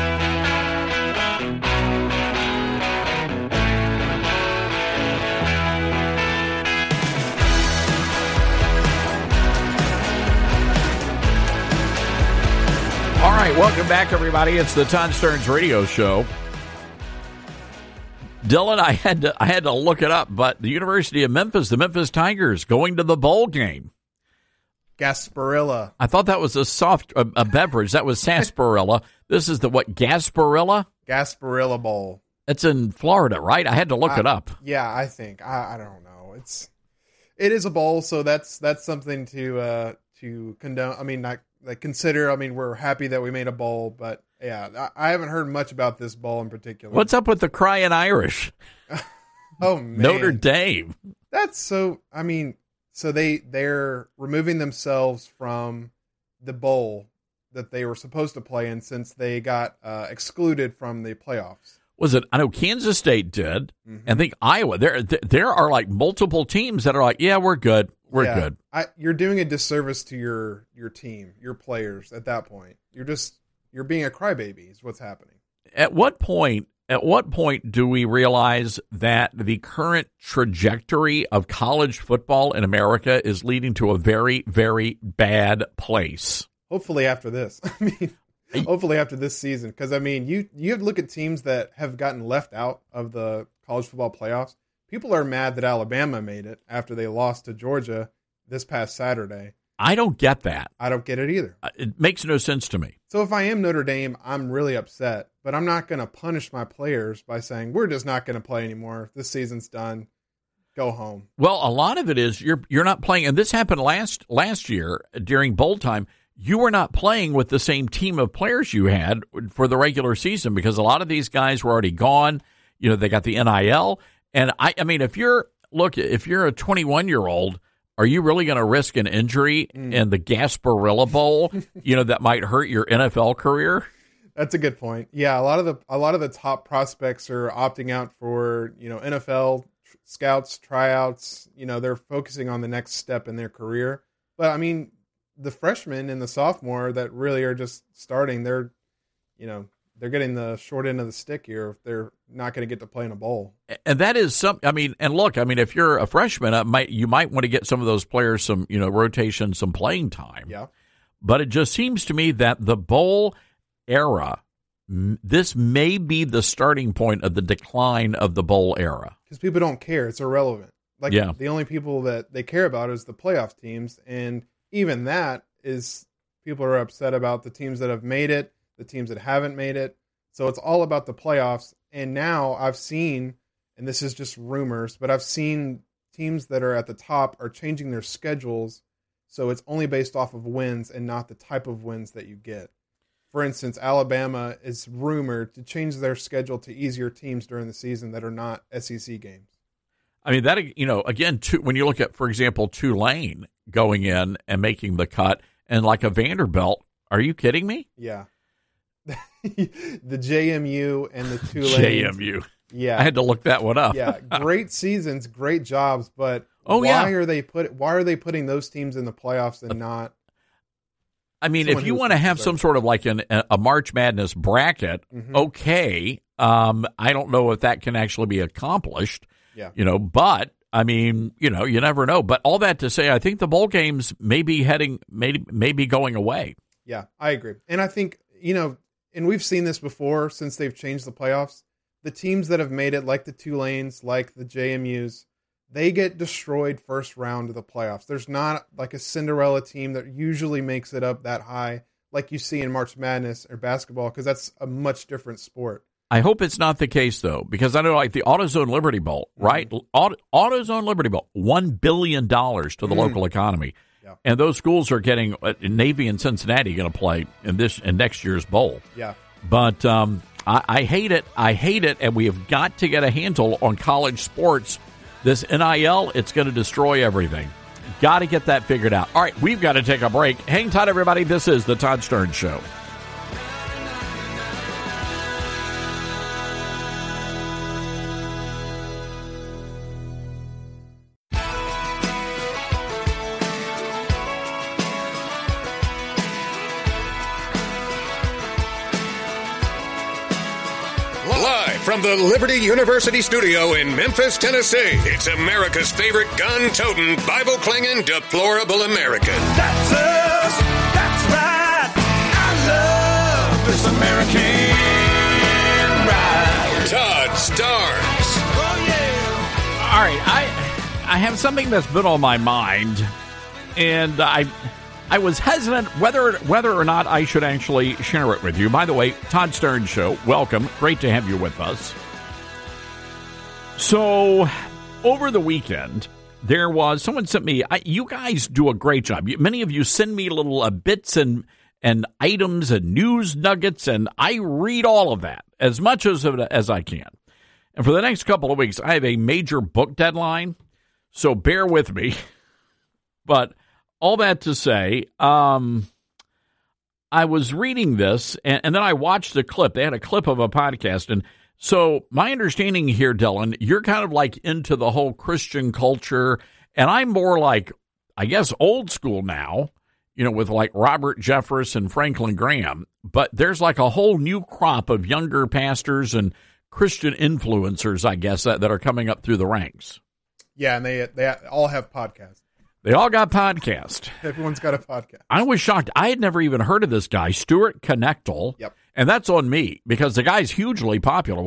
[SPEAKER 3] All right, welcome back, everybody. It's the Todd Stearns Radio Show. Dylan, I had to look it up, but the University of Memphis, the Memphis Tigers, going to the bowl game.
[SPEAKER 11] Gasparilla.
[SPEAKER 3] I thought that was a beverage. That was sarsaparilla. This is the what? Gasparilla?
[SPEAKER 11] Gasparilla Bowl.
[SPEAKER 3] It's in Florida, right? I had to look it up.
[SPEAKER 11] Yeah, I think. I don't know. It is a bowl, so that's something to condone. I mean, not consider. I mean, we're happy that we made a bowl, but yeah, I haven't heard much about this bowl in particular.
[SPEAKER 3] What's up with the crying Irish?
[SPEAKER 11] Oh man,
[SPEAKER 3] Notre Dame.
[SPEAKER 11] That's so. I mean, so they're removing themselves from the bowl that they were supposed to play in since they got excluded from the playoffs.
[SPEAKER 3] Was it? I know Kansas State did. Mm-hmm. I think Iowa. There are like multiple teams that are like, yeah, we're good. We're good.
[SPEAKER 11] You're doing a disservice to your team, your players at that point. You're being a crybaby is what's happening.
[SPEAKER 3] At what point do we realize that the current trajectory of college football in America is leading to a very, very bad place?
[SPEAKER 11] Hopefully after this. I mean, hopefully after this season. Because, I mean, you have to look at teams that have gotten left out of the college football playoffs. People are mad that Alabama made it after they lost to Georgia this past Saturday.
[SPEAKER 3] I don't get that.
[SPEAKER 11] I don't get it either.
[SPEAKER 3] It makes no sense to me.
[SPEAKER 11] So if I am Notre Dame, I'm really upset. But I'm not going to punish my players by saying, we're just not going to play anymore. This season's done. Go home.
[SPEAKER 3] Well, a lot of it is you're not playing. And this happened last year during bowl time. You were not playing with the same team of players you had for the regular season because a lot of these guys were already gone. You know, they got the NIL. And I mean, if you're a 21-year-old, are you really going to risk an injury in the Gasparilla Bowl? That might hurt your NFL career.
[SPEAKER 11] That's a good point. Yeah, a lot of the top prospects are opting out for NFL scouts, tryouts. They're focusing on the next step in their career. But I mean, the freshmen and the sophomore that really are just starting, they're getting the short end of the stick here if they're not going to get to play in a bowl.
[SPEAKER 3] And that is if you're a freshman, you might want to get some of those players some, rotation, some playing time.
[SPEAKER 11] Yeah.
[SPEAKER 3] But it just seems to me that the bowl era, this may be the starting point of the decline of the bowl era.
[SPEAKER 11] Because people don't care. It's irrelevant. The only people that they care about is the playoff teams. And even that is people are upset about the teams that have made it, the teams that haven't made it. So it's all about the playoffs. And now I've seen, and this is just rumors, but I've seen teams that are at the top are changing their schedules. So it's only based off of wins and not the type of wins that you get. For instance, Alabama is rumored to change their schedule to easier teams during the season that are not SEC games.
[SPEAKER 3] I mean, that, again, when you look at, for example, Tulane going in and making the cut and like a Vanderbilt, are you kidding me?
[SPEAKER 11] Yeah. The JMU and the Tulane.
[SPEAKER 3] JMU.
[SPEAKER 11] Yeah.
[SPEAKER 3] I had to look that one up.
[SPEAKER 11] Yeah. Great seasons, great jobs, but why are they putting those teams in the playoffs and not?
[SPEAKER 3] I mean, if you want to have some sort of like a March Madness bracket, okay. I don't know if that can actually be accomplished.
[SPEAKER 11] Yeah.
[SPEAKER 3] But I mean, you never know. But all that to say, I think the bowl games may be going away.
[SPEAKER 11] Yeah, I agree. And I think, and we've seen this before since they've changed the playoffs. The teams that have made it, like the Tulanes, like the JMUs, they get destroyed first round of the playoffs. There's not like a Cinderella team that usually makes it up that high like you see in March Madness or basketball, because that's a much different sport.
[SPEAKER 3] I hope it's not the case, though, because I know like the AutoZone Liberty Bowl, right? AutoZone Liberty Bowl, $1 billion to the local economy. Yeah. And those schools are getting Navy and Cincinnati going to play in next year's bowl.
[SPEAKER 11] Yeah.
[SPEAKER 3] But I hate it. I hate it. And we have got to get a handle on college sports. This NIL, it's going to destroy everything. Got to get that figured out. All right, we've got to take a break. Hang tight, everybody. This is the Todd Stern Show.
[SPEAKER 1] From the Liberty University studio in Memphis, Tennessee, it's America's favorite gun-toting, Bible-clinging, deplorable American.
[SPEAKER 2] That's us. That's right. I love this American ride.
[SPEAKER 1] Todd Starnes.
[SPEAKER 2] Oh, yeah.
[SPEAKER 3] All right, I have something that's been on my mind, and I was hesitant whether or not I should actually share it with you. By the way, Todd Stern Show, welcome. Great to have you with us. So, over the weekend, someone sent me, you guys do a great job. Many of you send me little bits and items and news nuggets, and I read all of that as much as I can. And for the next couple of weeks, I have a major book deadline, so bear with me. But all that to say, I was reading this, and then I watched a clip. They had a clip of a podcast, and so my understanding here, Dylan, you're kind of like into the whole Christian culture, and I'm more like, I guess, old school now, with like Robert Jeffress and Franklin Graham. But there's like a whole new crop of younger pastors and Christian influencers, I guess, that are coming up through the ranks.
[SPEAKER 11] Yeah, and they all have podcasts.
[SPEAKER 3] They all got podcasts.
[SPEAKER 11] Everyone's got a podcast.
[SPEAKER 3] I was shocked. I had never even heard of this guy, Stuart Connectal.
[SPEAKER 11] Yep.
[SPEAKER 3] And that's on me because the guy's hugely popular.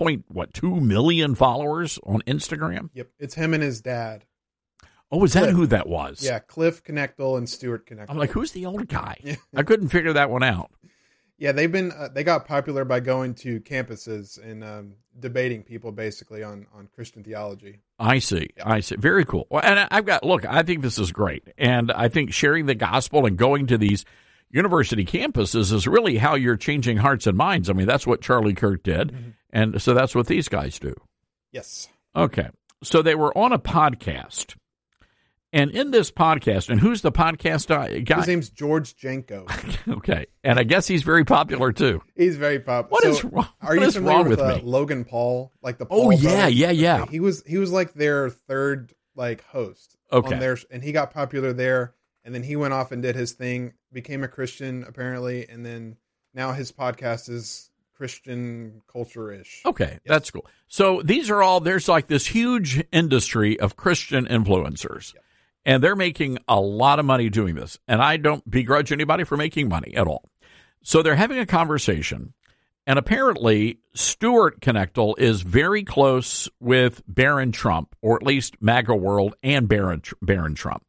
[SPEAKER 3] 1.2 million followers on Instagram?
[SPEAKER 11] Yep. It's him and his dad.
[SPEAKER 3] Oh, is that who that was?
[SPEAKER 11] Yeah, Cliff Connectal and Stuart Connectal.
[SPEAKER 3] I'm like, who's the old guy? I couldn't figure that one out.
[SPEAKER 11] Yeah, they got popular by going to campuses and debating people basically on Christian theology.
[SPEAKER 3] I see. Very cool. Well, and I think this is great. And I think sharing the gospel and going to these university campuses is really how you're changing hearts and minds. I mean, that's what Charlie Kirk did. Mm-hmm. And so that's what these guys do.
[SPEAKER 11] Yes.
[SPEAKER 3] Okay. So they were on a podcast. And in this podcast, and who's the podcast guy?
[SPEAKER 11] His name's George Janko.
[SPEAKER 3] Okay. And I guess he's very popular, too.
[SPEAKER 11] He's very popular.
[SPEAKER 3] What is wrong with me?
[SPEAKER 11] Logan Paul? Like the Paul
[SPEAKER 3] brothers? Yeah.
[SPEAKER 11] Okay. He was like their third host.
[SPEAKER 3] Okay.
[SPEAKER 11] On and he got popular there, and then he went off and did his thing, became a Christian, apparently, and then now his podcast is Christian culture-ish.
[SPEAKER 3] Okay, yes. That's cool. So there's like this huge industry of Christian influencers. Yep. And they're making a lot of money doing this. And I don't begrudge anybody for making money at all. So they're having a conversation. And apparently, Stuart Connectal is very close with Barron Trump, or at least MAGA World and Barron Trump.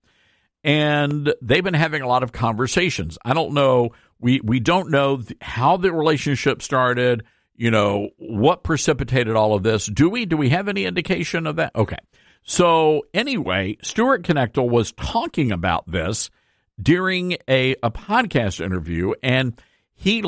[SPEAKER 3] And they've been having a lot of conversations. I don't know. We don't know how the relationship started, what precipitated all of this. Do we? Do we have any indication of that? Okay. So anyway, Stuart Connectal was talking about this during a podcast interview, and he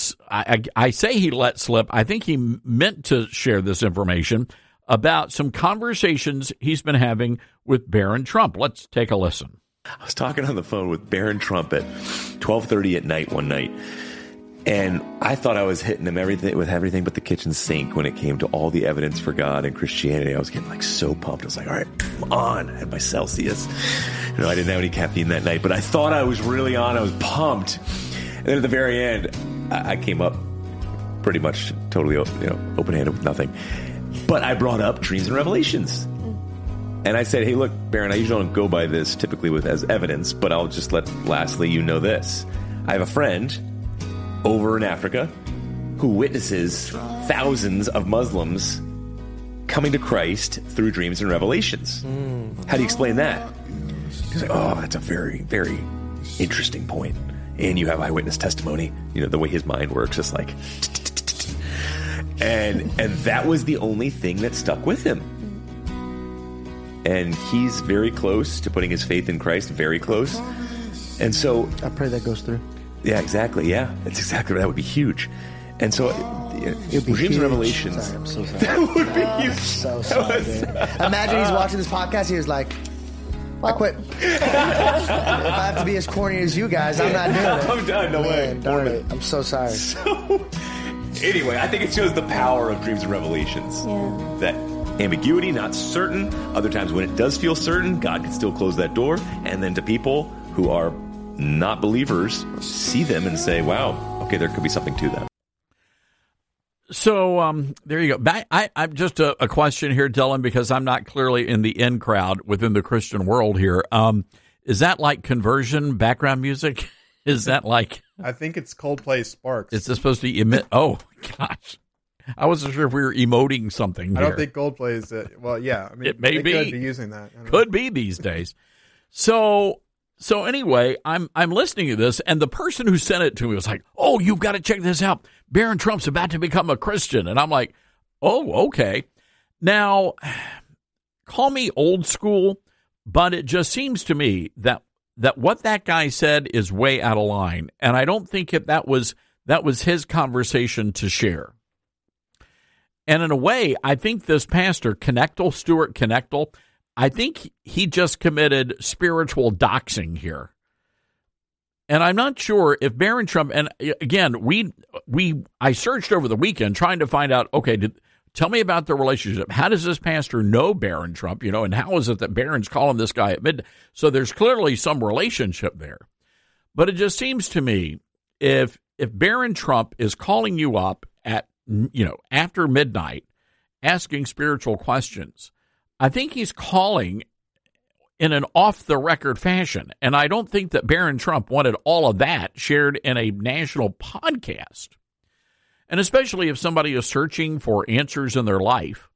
[SPEAKER 3] I say he let slip, I think he meant to share this information about some conversations he's been having with Barron Trump. Let's take a listen.
[SPEAKER 12] I was talking on the phone with Barron Trump at 12:30 at night one night. And I thought I was hitting him with everything but the kitchen sink when it came to all the evidence for God and Christianity. I was getting so pumped. I was like, all right, I'm on. I had my Celsius. I didn't have any caffeine that night, but I thought I was really on. I was pumped. And then at the very end, I came up pretty much totally open-handed with nothing. But I brought up dreams and revelations. And I said, hey, look, Barron, I usually don't go by this typically as evidence, but I'll just lastly, you know this. I have a friend over in Africa who witnesses thousands of Muslims coming to Christ through dreams and revelations. How do you explain that? He's like, oh, that's a very, very interesting point. And you have eyewitness testimony. You know, the way his mind works is like... And that was the only thing that stuck with him. And he's very close to putting his faith in Christ, very close. And so...
[SPEAKER 13] I pray that goes through.
[SPEAKER 12] Yeah, exactly. Yeah, that's exactly that would be huge. And so, dreams and revelations.
[SPEAKER 13] Sorry, I'm so sorry.
[SPEAKER 12] That would be huge.
[SPEAKER 13] So sorry. Imagine he's watching this podcast. He was like, I quit. If I have to be as corny as you guys, I'm not doing it.
[SPEAKER 12] I'm done. No way.
[SPEAKER 13] Darn it. I'm so sorry.
[SPEAKER 12] So, anyway, I think it shows the power of dreams and revelations. Yeah. That ambiguity, not certain. Other times when it does feel certain, God can still close that door. And then to people who are not believers, see them and say, wow, okay, there could be something to that.
[SPEAKER 3] So there you go. I'm just a question here, Dylan, because I'm not clearly in the in crowd within the Christian world here. Is that like conversion background music? Is that like...
[SPEAKER 11] I think it's Coldplay Sparks.
[SPEAKER 3] Is this supposed to emit... Oh, gosh. I wasn't sure if we were emoting something here.
[SPEAKER 11] I don't think Coldplay is... well, yeah. I mean,
[SPEAKER 3] it may be.
[SPEAKER 11] Could be using that.
[SPEAKER 3] Could be these days. So anyway, I'm listening to this, and the person who sent it to me was like, oh, you've got to check this out. Barron Trump's about to become a Christian. And I'm like, oh, okay. Now, call me old school, but it just seems to me that what that guy said is way out of line. And I don't think that was his conversation to share. And in a way, I think this pastor, Stuart Knechtel, I think he just committed spiritual doxing here. And I'm not sure if Barron Trump, and again, I searched over the weekend trying to find out, okay, tell me about the relationship. How does this pastor know Barron Trump, and how is it that Barron's calling this guy at midnight? So there's clearly some relationship there. But it just seems to me, if Barron Trump is calling you up at, after midnight, asking spiritual questions, I think he's calling in an off-the-record fashion. And I don't think that Barron Trump wanted all of that shared in a national podcast. And especially if somebody is searching for answers in their life.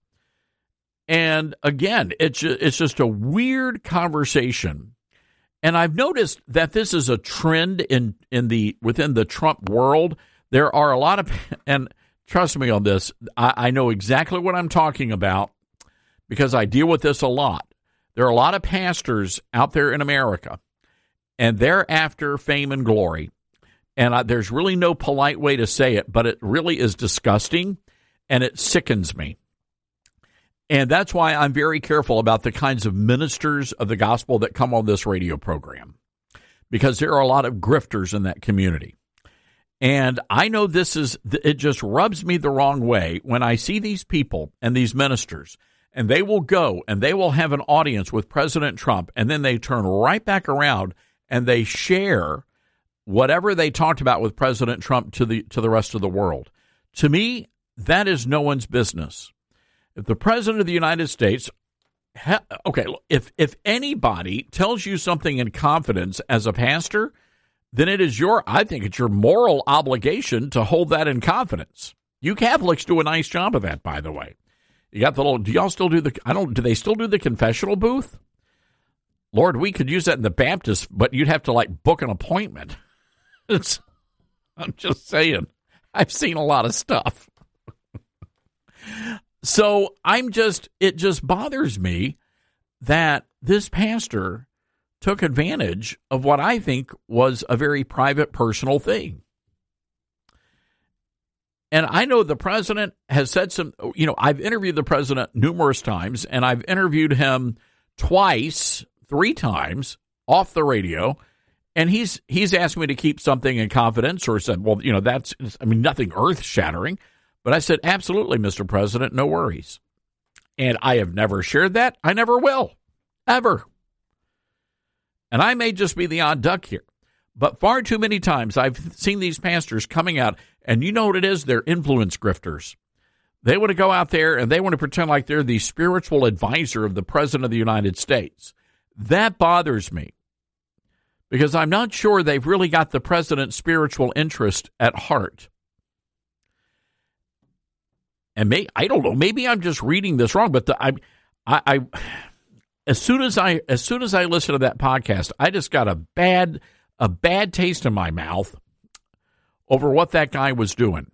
[SPEAKER 3] And again, it's just a weird conversation. And I've noticed that this is a trend within the Trump world. There are a lot of, and trust me on this, I know exactly what I'm talking about because I deal with this a lot. There are a lot of pastors out there in America, and they're after fame and glory. And there's really no polite way to say it, but it really is disgusting, and it sickens me. And that's why I'm very careful about the kinds of ministers of the gospel that come on this radio program, because there are a lot of grifters in that community. And I know it just rubs me the wrong way when I see these people and these ministers, and they will go and they will have an audience with President Trump, and then they turn right back around and they share whatever they talked about with President Trump to the rest of the world. To me, that is no one's business. If the President of the United States, if anybody tells you something in confidence as a pastor, then I think it's your moral obligation to hold that in confidence. You Catholics do a nice job of that, by the way. You got the do y'all still do do they still do the confessional booth? Lord, we could use that in the Baptist, but you'd have to book an appointment. I'm just saying, I've seen a lot of stuff. So it just bothers me that this pastor took advantage of what I think was a very private, personal thing. And I know the president has said I've interviewed the president numerous times, and I've interviewed him 3 times off the radio, and he's asked me to keep something in confidence, or said, well, that's, nothing earth-shattering. But I said, absolutely, Mr. President, no worries. And I have never shared that. I never will, ever. And I may just be the odd duck here. But far too many times I've seen these pastors coming out, and you know what it is? They're influence grifters. They want to go out there and they want to pretend like they're the spiritual advisor of the President of the United States. That bothers me because I'm not sure they've really got the president's spiritual interest at heart. And I don't know, maybe I'm just reading this wrong, but as soon as I listened to that podcast, I just got a bad taste in my mouth over what that guy was doing.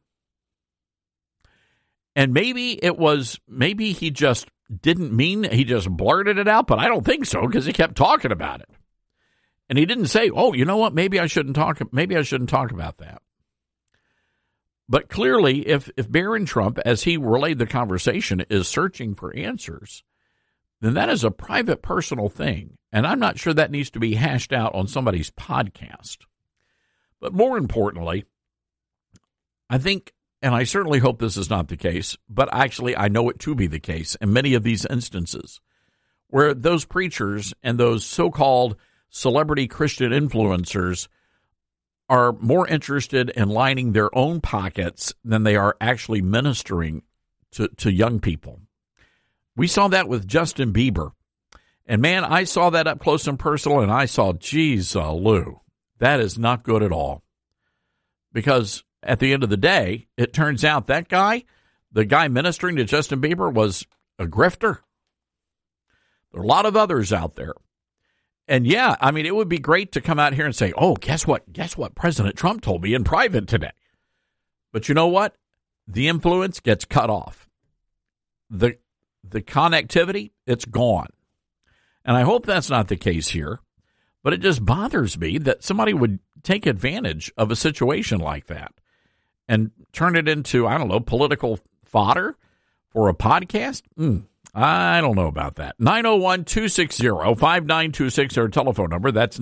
[SPEAKER 3] And maybe he just didn't mean, he just blurted it out, but I don't think so because he kept talking about it. And he didn't say, oh, you know what, maybe I shouldn't talk about that. But clearly, if Barron Trump, as he relayed the conversation, is searching for answers, then that is a private, personal thing. And I'm not sure that needs to be hashed out on somebody's podcast. But more importantly, I think, and I certainly hope this is not the case, but actually I know it to be the case in many of these instances, where those preachers and those so-called celebrity Christian influencers are more interested in lining their own pockets than they are actually ministering to young people. We saw that with Justin Bieber. And, man, I saw that up close and personal, and I saw, geez, Lou, that is not good at all. Because at the end of the day, it turns out that guy, the guy ministering to Justin Bieber, was a grifter. There are a lot of others out there. And, yeah, I mean, it would be great to come out here and say, oh, guess what? Guess what President Trump told me in private today. But you know what? The influence gets cut off. The connectivity, it's gone. And I hope that's not the case here. But it just bothers me that somebody would take advantage of a situation like that and turn it into, I don't know, political fodder for a podcast? I don't know about that. 901-260-5926, our telephone number. That's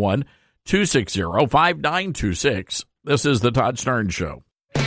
[SPEAKER 3] 901-260-5926. This is the Todd Stern Show.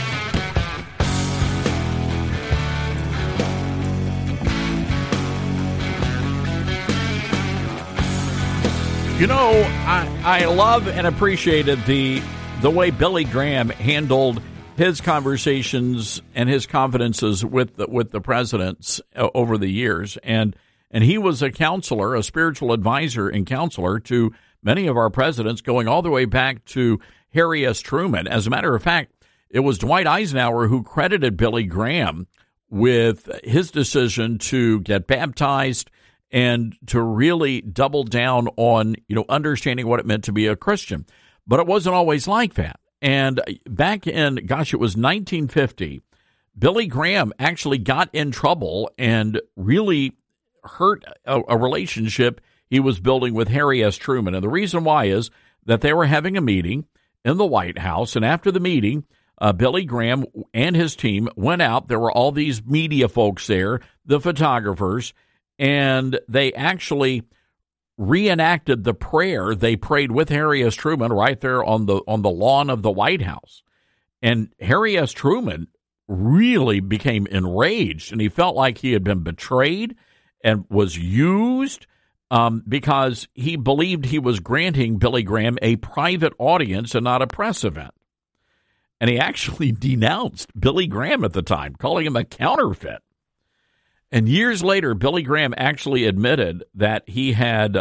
[SPEAKER 3] You know, I love and appreciated the way Billy Graham handled his conversations and his confidences with the presidents over the years, and he was a counselor, a spiritual advisor and counselor to many of our presidents, going all the way back to Harry S. Truman. As a matter of fact, it was Dwight Eisenhower who credited Billy Graham with his decision to get baptized and to really double down on, understanding what it meant to be a Christian. But it wasn't always like that. And back in, it was 1950, Billy Graham actually got in trouble and really hurt a relationship he was building with Harry S. Truman. And the reason why is that they were having a meeting in the White House, and after the meeting, Billy Graham and his team went out. There were all these media folks there, the photographers, and they actually reenacted the prayer they prayed with Harry S. Truman right there on the lawn of the White House. And Harry S. Truman really became enraged, and he felt like he had been betrayed and was used because he believed he was granting Billy Graham a private audience and not a press event. And he actually denounced Billy Graham at the time, calling him a counterfeit. And years later, Billy Graham actually admitted that he had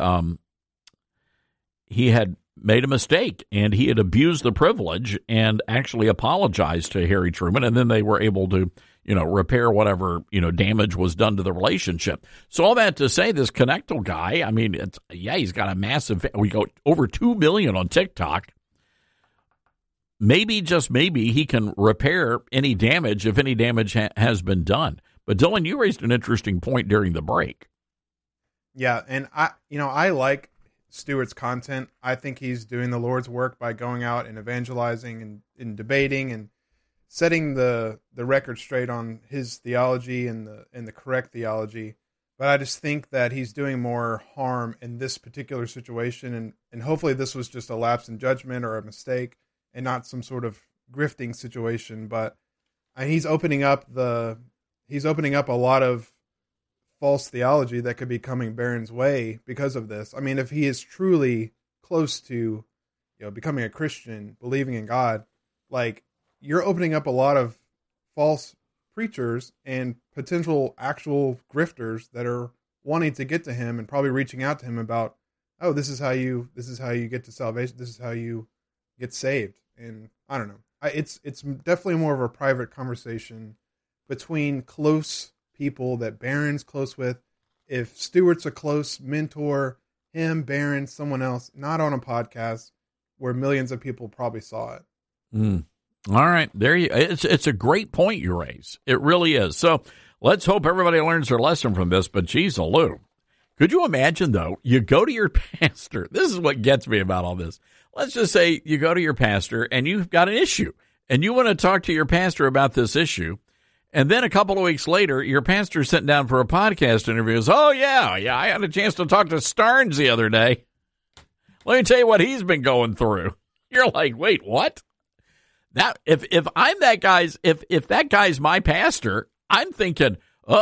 [SPEAKER 3] made a mistake and he had abused the privilege and actually apologized to Harry Truman. And then they were able to, repair whatever, damage was done to the relationship. So all that to say, this Connectal guy, I mean, he's got a massive, we go over 2 million on TikTok. Maybe, just maybe, he can repair any damage if any damage has been done. But Dylan, you raised an interesting point during the break.
[SPEAKER 11] Yeah, and I like Stewart's content. I think he's doing the Lord's work by going out and evangelizing and debating and setting the record straight on his theology and the correct theology. But I just think that he's doing more harm in this particular situation, and hopefully this was just a lapse in judgment or a mistake and not some sort of grifting situation. But he's opening up a lot of false theology that could be coming Barron's way because of this. I mean, if he is truly close to, becoming a Christian, believing in God, like, you're opening up a lot of false preachers and potential actual grifters that are wanting to get to him and probably reaching out to him about, oh, this is how you get to salvation. This is how you get saved. And I don't know. It's definitely more of a private conversation between close people that Barron's close with. If Stewart's a close mentor, him, Barron, someone else, not on a podcast where millions of people probably saw it.
[SPEAKER 3] All right, it's a great point you raise. It really is. So let's hope everybody learns their lesson from this. But geez, Lou, could you imagine though? You go to your pastor. This is what gets me about all this. Let's just say you go to your pastor and you've got an issue and you want to talk to your pastor about this issue. And then a couple of weeks later, your pastor's sitting down for a podcast interview. Says, oh, yeah, I had a chance to talk to Starnes the other day. Let me tell you what he's been going through. You're like, wait, what? That if I'm that guy's, if that guy's my pastor, I'm thinking,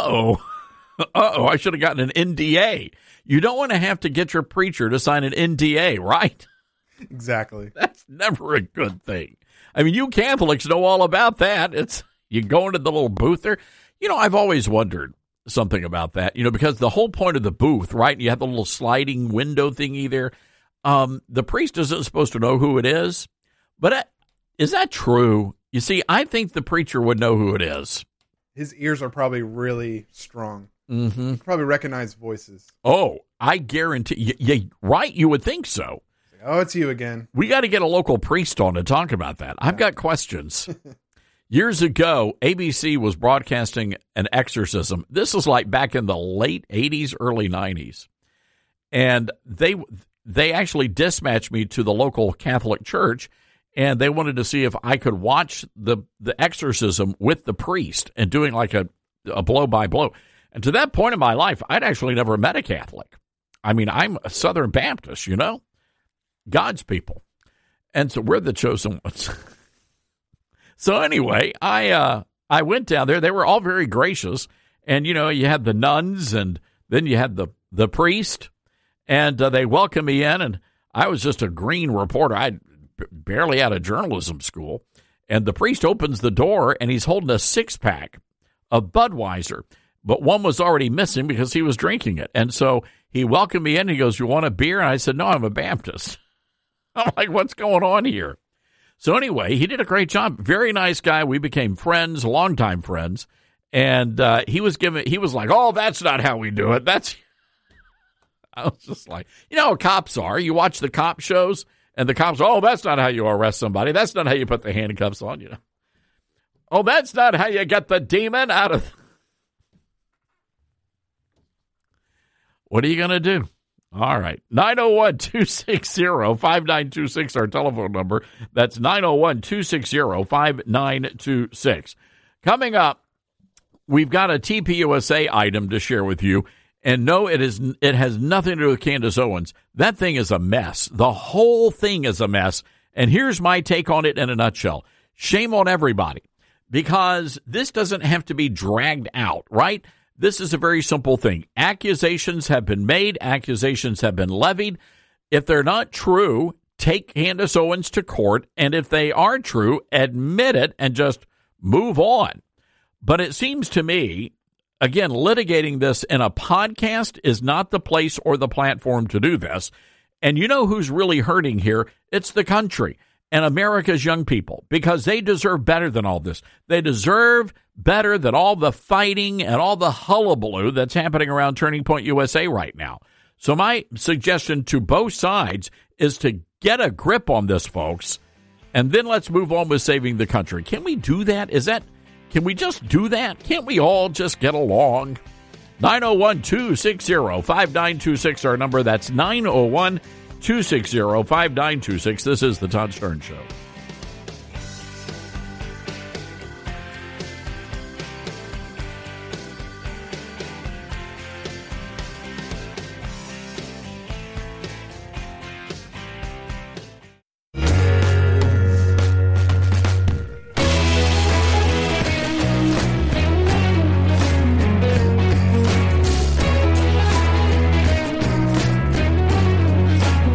[SPEAKER 3] I should have gotten an NDA. You don't want to have to get your preacher to sign an NDA, right?
[SPEAKER 11] Exactly.
[SPEAKER 3] That's never a good thing. I mean, you Catholics know all about that. You go into the little booth there. You know, I've always wondered something about that, because the whole point of the booth, right? You have the little sliding window thingy there. The priest isn't supposed to know who it is. But is that true? You see, I think the preacher would know who it is.
[SPEAKER 11] His ears are probably really strong.
[SPEAKER 3] Mm-hmm.
[SPEAKER 11] He probably recognize voices.
[SPEAKER 3] Oh, I guarantee. Right? You would think so.
[SPEAKER 11] Oh, it's you again.
[SPEAKER 3] We got to get a local priest on to talk about that. I've got questions. Years ago, ABC was broadcasting an exorcism. This was like back in the late 80s, early 90s. And they actually dispatched me to the local Catholic church, and they wanted to see if I could watch the exorcism with the priest and doing like a blow-by-blow. And to that point in my life, I'd actually never met a Catholic. I mean, I'm a Southern Baptist, God's people. And so we're the chosen ones. So anyway, I went down there. They were all very gracious. And, you had the nuns and then you had the priest. And they welcomed me in. And I was just a green reporter. I barely out of journalism school. And the priest opens the door and he's holding a 6-pack of Budweiser. But one was already missing because he was drinking it. And so he welcomed me in. He goes, you want a beer? And I said, no, I'm a Baptist. I'm like, what's going on here? So anyway, he did a great job. Very nice guy. We became friends, longtime friends. And he was like, oh, that's not how we do it. I was just like, how cops are. You watch the cop shows and the cops, oh, that's not how you arrest somebody. That's not how you put the handcuffs on, Oh, that's not how you get the demon out of. What are you going to do? All right. 901-260-5926, our telephone number. That's 901-260-5926. Coming up, we've got a TPUSA item to share with you. And no, it has nothing to do with Candace Owens. That thing is a mess. The whole thing is a mess. And here's my take on it in a nutshell. Shame on everybody, because this doesn't have to be dragged out, right? This is a very simple thing. Accusations have been made. Accusations have been levied. If they're not true, take Candace Owens to court. And if they are true, admit it and just move on. But it seems to me, again, litigating this in a podcast is not the place or the platform to do this. And you know who's really hurting here? It's the country and America's young people, because they deserve better than all this. They deserve better than all the fighting and all the hullabaloo that's happening around Turning Point USA right now. So my suggestion to both sides is to get a grip on this, folks, and then let's move on with saving the country. Can we do that? Can we just do that? Can't we all just get along? 901-260-5926, our number. That's 901-260-5926. This is the Todd Stern Show.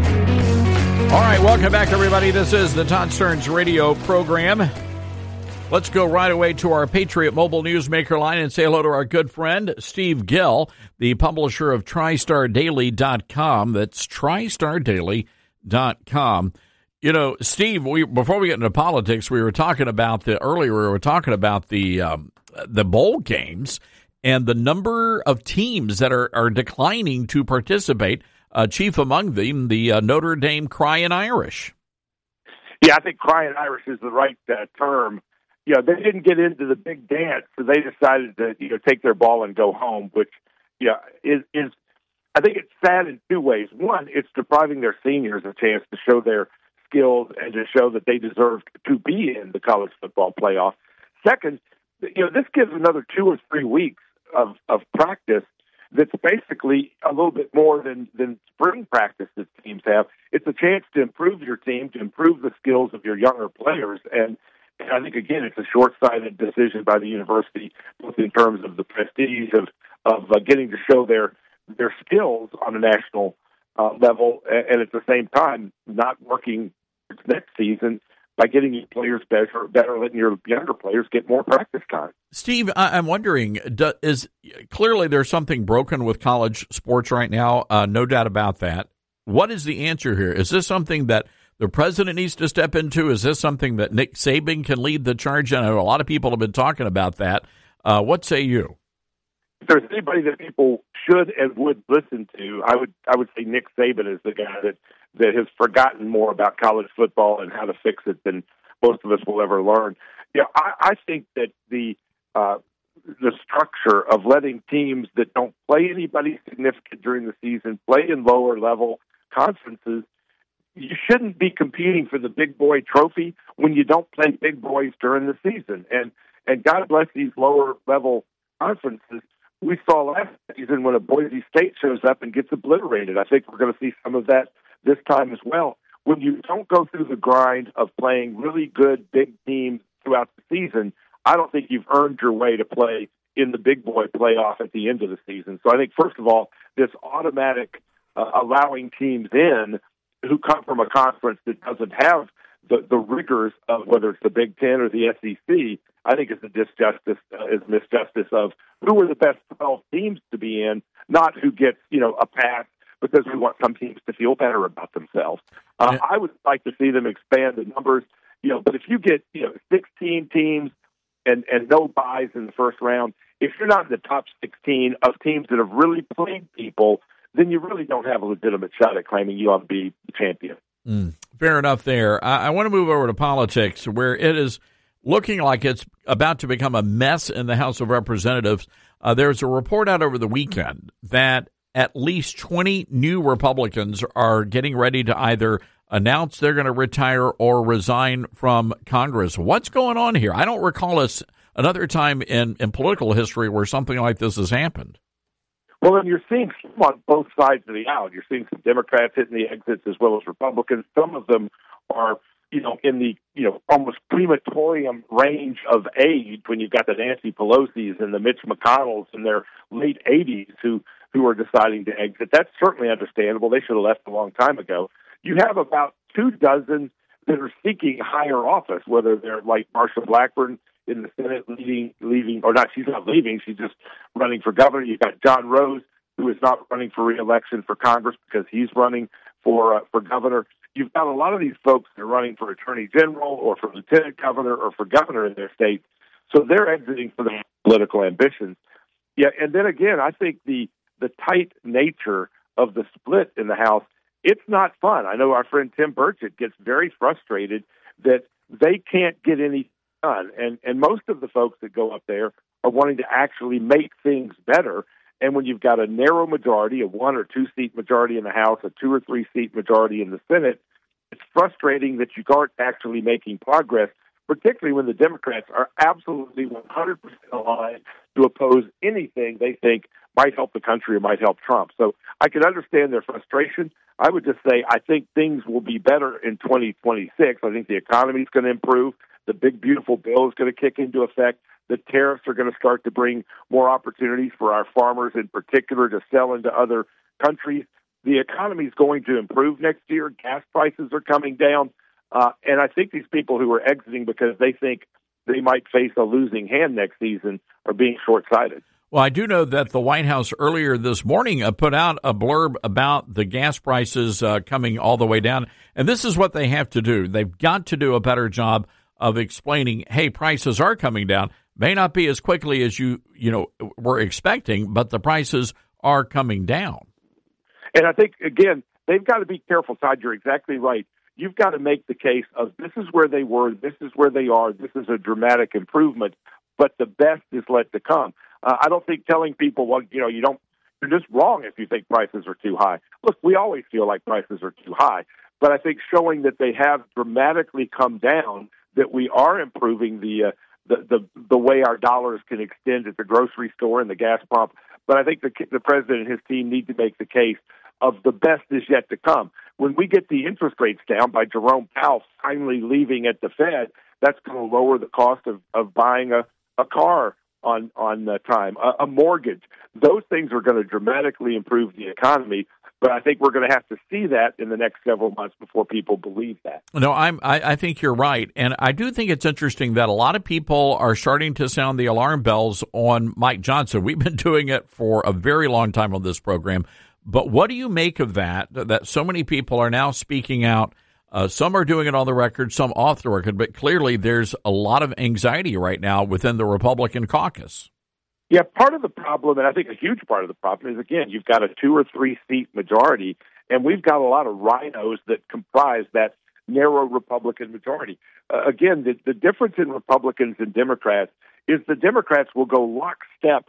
[SPEAKER 3] Welcome back, everybody. This is the Todd Stearns radio program. Let's go right away to our Patriot Mobile Newsmaker line and say hello to our good friend, Steve Gill, the publisher of TriStarDaily.com. That's TriStarDaily.com. You know, Steve, before we get into politics, we were talking about the bowl games and the number of teams that are declining to participate. Chief among them, the Notre Dame Crying Irish.
[SPEAKER 14] Yeah, I think Crying Irish is the right term. You know, they didn't get into the big dance, so they decided to take their ball and go home, which is I think it's sad in two ways. One, it's depriving their seniors a chance to show their skills and to show that they deserve to be in the college football playoff. Second, this gives another 2 or 3 weeks of practice that's basically a little bit more than spring practice that teams have. It's a chance to improve your team, to improve the skills of your younger players, and I think, again, it's a short-sighted decision by the university, both in terms of the prestige of getting to show their skills on a national level, and at the same time not working next season by getting your players better, letting your younger players get more practice time.
[SPEAKER 3] Steve, I'm wondering, clearly there's something broken with college sports right now, no doubt about that. What is the answer here? Is this something that the president needs to step into? Is this something that Nick Saban can lead the charge in? I know a lot of people have been talking about that. What say you?
[SPEAKER 14] If there's anybody that people should and would listen to, I would say Nick Saban is the guy that has forgotten more about college football and how to fix it than most of us will ever learn. I think that the structure of letting teams that don't play anybody significant during the season play in lower level conferences, you shouldn't be competing for the big boy trophy when you don't play big boys during the season. And God bless these lower level conferences. We saw last season when a Boise State shows up and gets obliterated. I think we're going to see some of that this time as well. When you don't go through the grind of playing really good big teams throughout the season, I don't think you've earned your way to play in the big boy playoff at the end of the season. So I think, first of all, this automatic allowing teams in who come from a conference that doesn't have the rigors of whether it's the Big Ten or the SEC, I think is a misjustice of who are the best 12 teams to be in, not who gets, a pass because we want some teams to feel better about themselves. I would like to see them expand the numbers, but if you get, 16 teams and no buys in the first round, if you're not in the top 16 of teams that have really played people, then you really don't have a legitimate shot at claiming you ought to be the champion.
[SPEAKER 3] Fair enough there. I want to move over to politics, where it is looking like it's about to become a mess in the House of Representatives. There's a report out over the weekend that at least 20 new Republicans are getting ready to either announce they're going to retire or resign from Congress. What's going on here? I don't recall another time in political history where something like this has happened.
[SPEAKER 14] Well, and you're seeing some on both sides of the aisle. You're seeing some Democrats hitting the exits as well as Republicans. Some of them are, in the, almost crematorium range of age when you've got the Nancy Pelosi's and the Mitch McConnells in their late 80s who are deciding to exit. That's certainly understandable. They should have left a long time ago. You have about 24 that are seeking higher office, whether they're like Marsha Blackburn in the Senate leaving, or not, she's not leaving, she's just running for governor. You've got John Rose, who is not running for re-election for Congress because he's running for governor. You've got a lot of these folks that are running for attorney general or for lieutenant governor or for governor in their state. So they're exiting for their political ambitions. Yeah, and then again, I think the tight nature of the split in the House, it's not fun. I know our friend Tim Burchett gets very frustrated that they can't get any done. And most of the folks that go up there are wanting to actually make things better. And when you've got a narrow majority, a 1 or 2 seat majority in the House, a 2 or 3 seat majority in the Senate, it's frustrating that you aren't actually making progress, particularly when the Democrats are absolutely 100% aligned to oppose anything they think might help the country or might help Trump. So I can understand their frustration. I would just say I think things will be better in 2026. I think the economy is going to improve. The big, beautiful bill is going to kick into effect. The tariffs are going to start to bring more opportunities for our farmers in particular to sell into other countries. The economy is going to improve next year. Gas prices are coming down. And I think these people who are exiting because they think they might face a losing hand next season are being short-sighted.
[SPEAKER 3] Well, I do know that the White House earlier this morning put out a blurb about the gas prices coming all the way down. And this is what they have to do. They've got to do a better job of explaining, hey, prices are coming down. May not be as quickly as you were expecting, but the prices are coming down.
[SPEAKER 14] And I think, again, they've got to be careful, Todd. You're exactly right. You've got to make the case of this is where they were, this is where they are, this is a dramatic improvement, but the best is yet to come. I don't think telling people, well, you're just wrong if you think prices are too high. Look, we always feel like prices are too high, but I think showing that they have dramatically come down, that we are improving the way our dollars can extend at the grocery store and the gas pump. But I think the president and his team need to make the case of the best is yet to come. When we get the interest rates down by Jerome Powell finally leaving at the Fed, that's going to lower the cost of buying a car on time, a mortgage. Those things are going to dramatically improve the economy. But I think we're going to have to see that in the next several months before people believe that.
[SPEAKER 3] No, I think you're right. And I do think it's interesting that a lot of people are starting to sound the alarm bells on Mike Johnson. We've been doing it for a very long time on this program. But what do you make of that so many people are now speaking out? Some are doing it on the record, some off the record, but clearly there's a lot of anxiety right now within the Republican caucus.
[SPEAKER 14] Yeah, part of the problem, and I think a huge part of the problem is, again, you've got a 2 or 3 seat majority, and we've got a lot of rhinos that comprise that narrow Republican majority. Again, the difference in Republicans and Democrats is the Democrats will go lockstep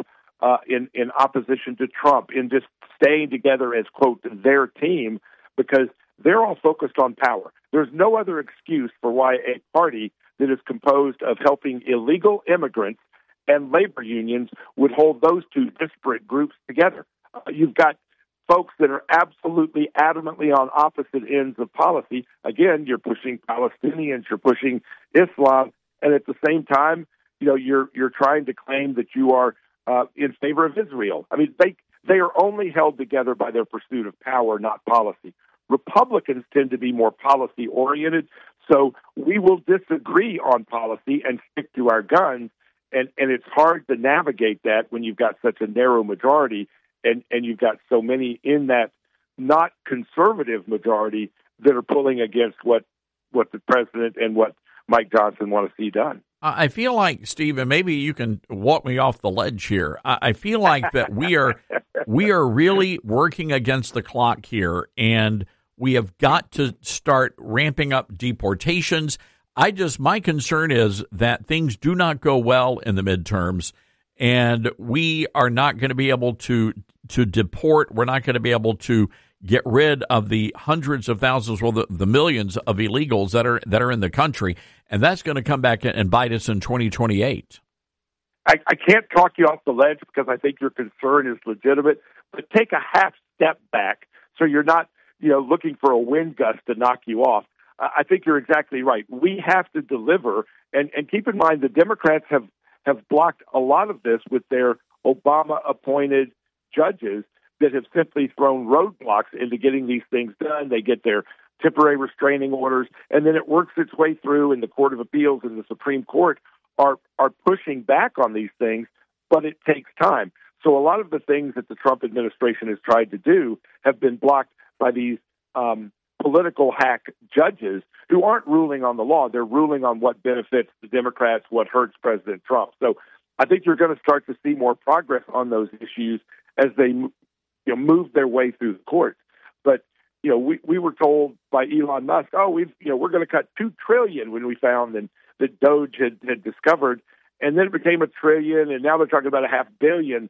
[SPEAKER 14] in opposition to Trump, in just staying together as, quote, their team, because they're all focused on power. There's no other excuse for why a party that is composed of helping illegal immigrants and labor unions would hold those two disparate groups together. You've got folks that are absolutely adamantly on opposite ends of policy. Again, you're pushing Palestinians, you're pushing Islam, and at the same time, you're trying to claim that you are in favor of Israel. I mean, they are only held together by their pursuit of power, not policy. Republicans tend to be more policy-oriented, so we will disagree on policy and stick to our guns, and it's hard to navigate that when you've got such a narrow majority and you've got so many in that not conservative majority that are pulling against what the president and what Mike Johnson want to see done.
[SPEAKER 3] I feel like, Steve, and maybe you can walk me off the ledge here. I feel like that we are really working against the clock here, and we have got to start ramping up deportations. My concern is that things do not go well in the midterms, and we are not going to be able to deport. We're not going to be able to get rid of the hundreds of thousands, well, the millions of illegals that are in the country, and that's going to come back and bite us in 2028.
[SPEAKER 14] I can't talk you off the ledge because I think your concern is legitimate, but take a half step back so you're not looking for a wind gust to knock you off. I think you're exactly right. We have to deliver, and keep in mind the Democrats have blocked a lot of this with their Obama-appointed judges that have simply thrown roadblocks into getting these things done. They get their temporary restraining orders, and then it works its way through, and the Court of Appeals and the Supreme Court are pushing back on these things, but it takes time. So a lot of the things that the Trump administration has tried to do have been blocked by these political hack judges who aren't ruling on the law. They're ruling on what benefits the Democrats, what hurts President Trump. So I think you're going to start to see more progress on those issues as they move their way through the courts. But we were told by Elon Musk, we're going to cut $2 trillion when we found that Doge had discovered, and then it became $1 trillion, and now they're talking about $500 million.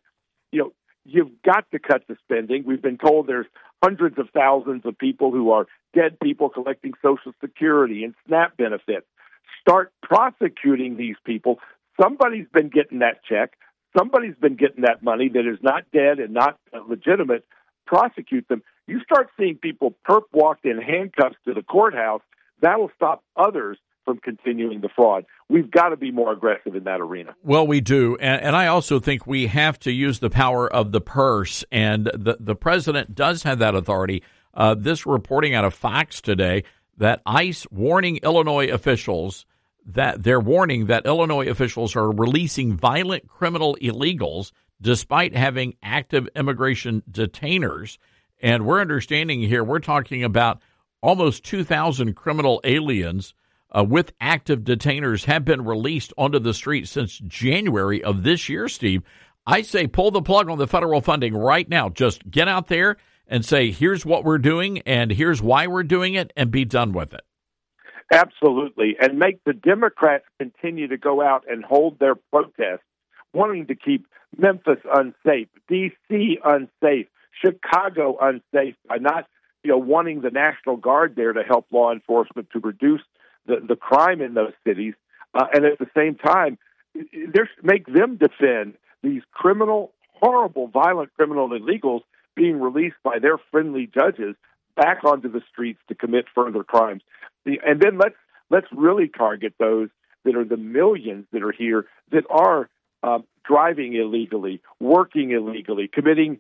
[SPEAKER 14] You've got to cut the spending. We've been told there's hundreds of thousands of people who are dead people collecting Social Security and SNAP benefits. Start prosecuting these people. Somebody's been getting that check. Somebody's been getting that money that is not dead and not legitimate. Prosecute them. You start seeing people perp walked in handcuffs to the courthouse, that'll stop others from continuing the fraud. We've got to be more aggressive in that arena.
[SPEAKER 3] Well, we do. And I also think we have to use the power of the purse. And the president does have that authority. This reporting out of Fox today that ICE warning Illinois officials that they're warning that Illinois officials are releasing violent criminal illegals despite having active immigration detainers. And we're understanding here, we're talking about almost 2,000 criminal aliens with active detainers have been released onto the street since January of this year, Steve. I say pull the plug on the federal funding right now. Just get out there and say, here's what we're doing and here's why we're doing it, and be done with it.
[SPEAKER 14] Absolutely. And make the Democrats continue to go out and hold their protests, wanting to keep Memphis unsafe, D.C. unsafe, Chicago unsafe, by not wanting the National Guard there to help law enforcement to reduce the crime in those cities. And at the same time, make them defend these criminal, horrible, violent criminal illegals being released by their friendly judges back onto the streets to commit further crimes. And then let's really target those that are the millions that are here that are driving illegally, working illegally, committing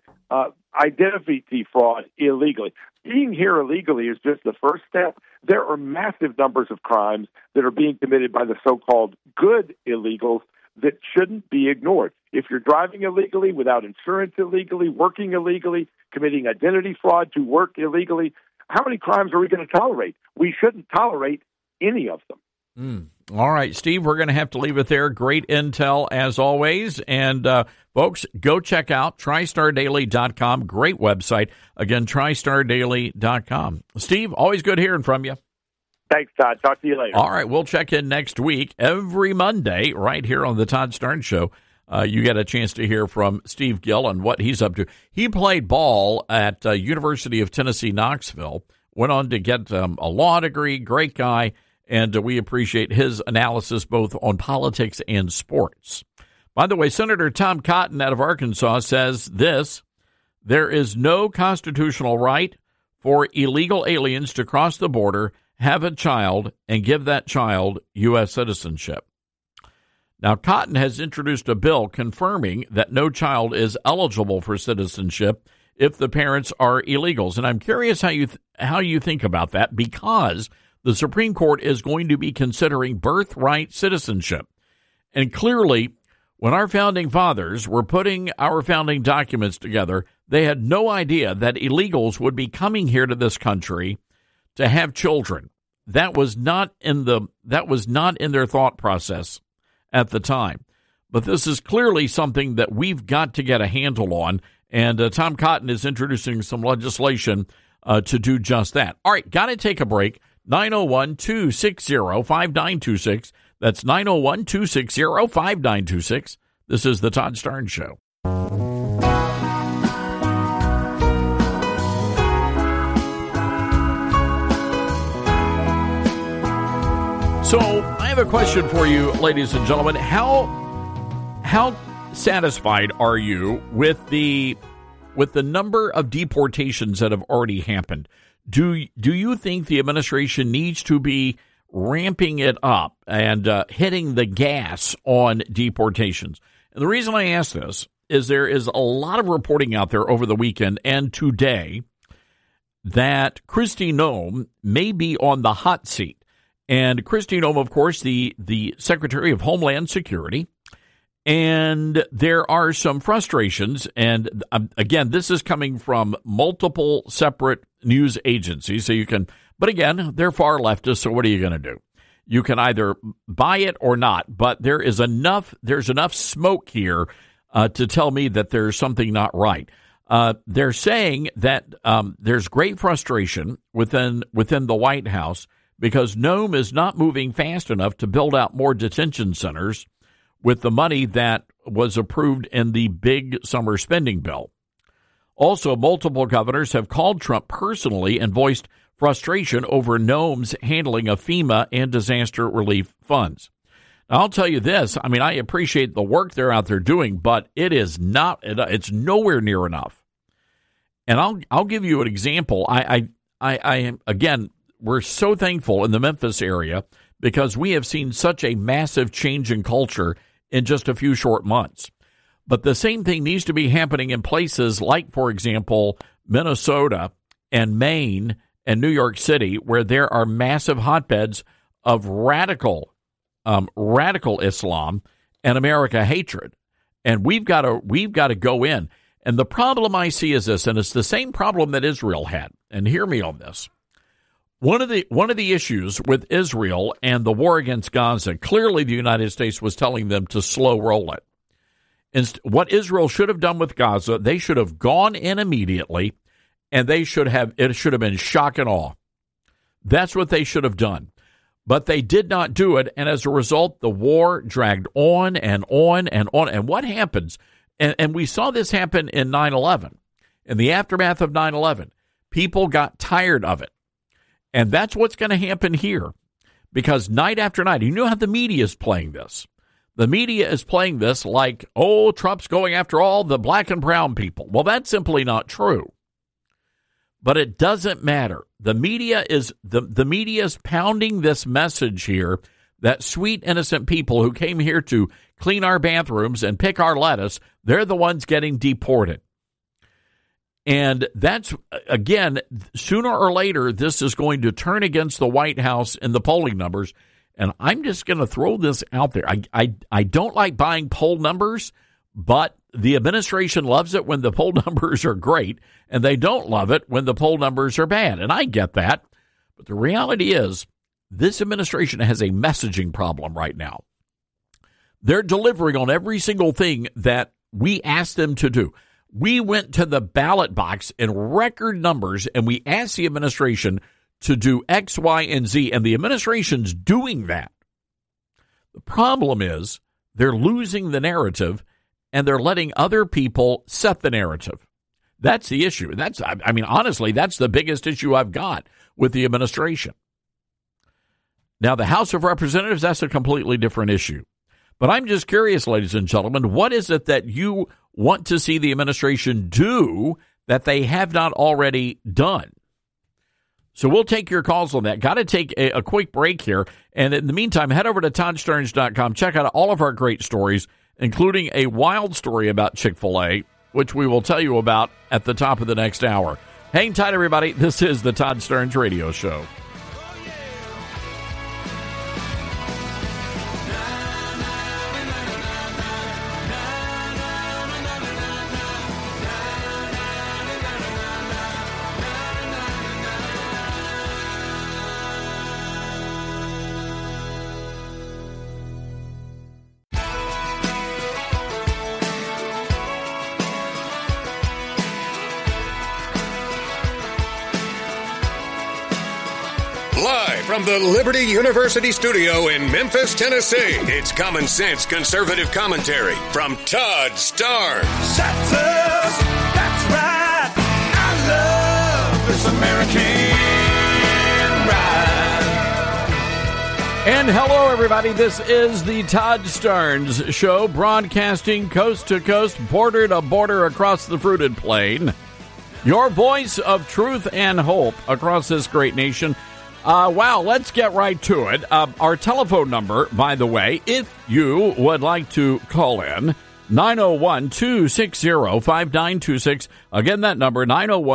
[SPEAKER 14] identity fraud illegally. Being here illegally is just the first step. There are massive numbers of crimes that are being committed by the so-called good illegals that shouldn't be ignored. If you're driving illegally, without insurance illegally, working illegally, committing identity fraud to work illegally, how many crimes are we going to tolerate? We shouldn't tolerate any of them.
[SPEAKER 3] All right, Steve, we're going to have to leave it there. Great intel as always. And folks, go check out TriStarDaily.com. Great website. Again, TriStarDaily.com. Steve, always good hearing from you.
[SPEAKER 14] Thanks, Todd. Talk to you later.
[SPEAKER 3] All right, we'll check in next week. Every Monday, right here on the Todd Starnes Show, you get a chance to hear from Steve Gill and what he's up to. He played ball at University of Tennessee, Knoxville, went on to get a law degree, great guy, and we appreciate his analysis both on politics and sports. By the way, Senator Tom Cotton out of Arkansas says this: there is no constitutional right for illegal aliens to cross the border, have a child, and give that child U.S. citizenship. Now, Cotton has introduced a bill confirming that no child is eligible for citizenship if the parents are illegals. And I'm curious how you think about that, because the Supreme Court is going to be considering birthright citizenship. And clearly, when our founding fathers were putting our founding documents together, they had no idea that illegals would be coming here to this country to have children. That was not in their thought process at the time. But this is clearly something that we've got to get a handle on, and Tom Cotton is introducing some legislation to do just that. All right, got to take a break. 901-260-5926. That's 901-260-5926. This is the Todd Starnes Show. So I have a question for you, ladies and gentlemen. How satisfied are you with the number of deportations that have already happened? Do you think the administration needs to be ramping it up and hitting the gas on deportations? And the reason I ask this is there is a lot of reporting out there over the weekend and today that Kristi Noem may be on the hot seat. And Kristi Noem, of course, the Secretary of Homeland Security. And there are some frustrations. And again, this is coming from multiple separate news agencies. But again, they're far leftist. So what are you going to do? You can either buy it or not. But there's enough smoke here to tell me that there's something not right. They're saying that there's great frustration within the White House because Noem is not moving fast enough to build out more detention centers with the money that was approved in the big summer spending bill. Also, multiple governors have called Trump personally and voiced frustration over Noem's handling of FEMA and disaster relief funds. Now, I'll tell you this. I mean, I appreciate the work they're out there doing, but it's nowhere near enough. And I'll give you an example. Again, we're so thankful in the Memphis area because we have seen such a massive change in culture in just a few short months. But the same thing needs to be happening in places like, for example, Minnesota and Maine and New York City, where there are massive hotbeds of radical radical Islam and America hatred. And we've got to go in. And the problem I see is this, and it's the same problem that Israel had. And hear me on this. One of the issues with Israel and the war against Gaza, clearly the United States was telling them to slow roll it. And what Israel should have done with Gaza, they should have gone in immediately, and it should have been shock and awe. That's what they should have done. But they did not do it, and as a result, the war dragged on and on and on. And what happens, and we saw this happen in 9/11, in the aftermath of 9/11, people got tired of it. And that's what's going to happen here, because night after night, you know how the media is playing this. The media is playing this like, oh, Trump's going after all the black and brown people. Well, that's simply not true. But it doesn't matter. The media is pounding this message here that sweet, innocent people who came here to clean our bathrooms and pick our lettuce, they're the ones getting deported. And that's, again, sooner or later, this is going to turn against the White House in the polling numbers. And I'm just going to throw this out there. I don't like buying poll numbers, but the administration loves it when the poll numbers are great, and they don't love it when the poll numbers are bad. And I get that. But the reality is, this administration has a messaging problem right now. They're delivering on every single thing that we asked them to do. We went to the ballot box in record numbers, and we asked the administration to do X, Y, and Z, and the administration's doing that. The problem is they're losing the narrative, and they're letting other people set the narrative. That's the issue. Honestly, that's the biggest issue I've got with the administration. Now, the House of Representatives, that's a completely different issue. But I'm just curious, ladies and gentlemen, what is it that you want to see the administration do that they have not already done? So we'll take your calls on that. Got to take a quick break here. And in the meantime, head over to ToddStearns.com. Check out all of our great stories, including a wild story about Chick-fil-A, which we will tell you about at the top of the next hour. Hang tight, everybody. This is the Todd Stearns Radio Show.
[SPEAKER 1] From the Liberty University studio in Memphis, Tennessee, it's Common Sense Conservative Commentary from Todd Stearns.
[SPEAKER 2] That's us. That's right. I love this American ride.
[SPEAKER 3] And hello, everybody. This is the Todd Stearns Show, broadcasting coast to coast, border to border across the fruited plain. Your voice of truth and hope across this great nation. Wow, let's get right to it. Our telephone number, by the way, if you would like to call in, 901-260-5926. Again, that number,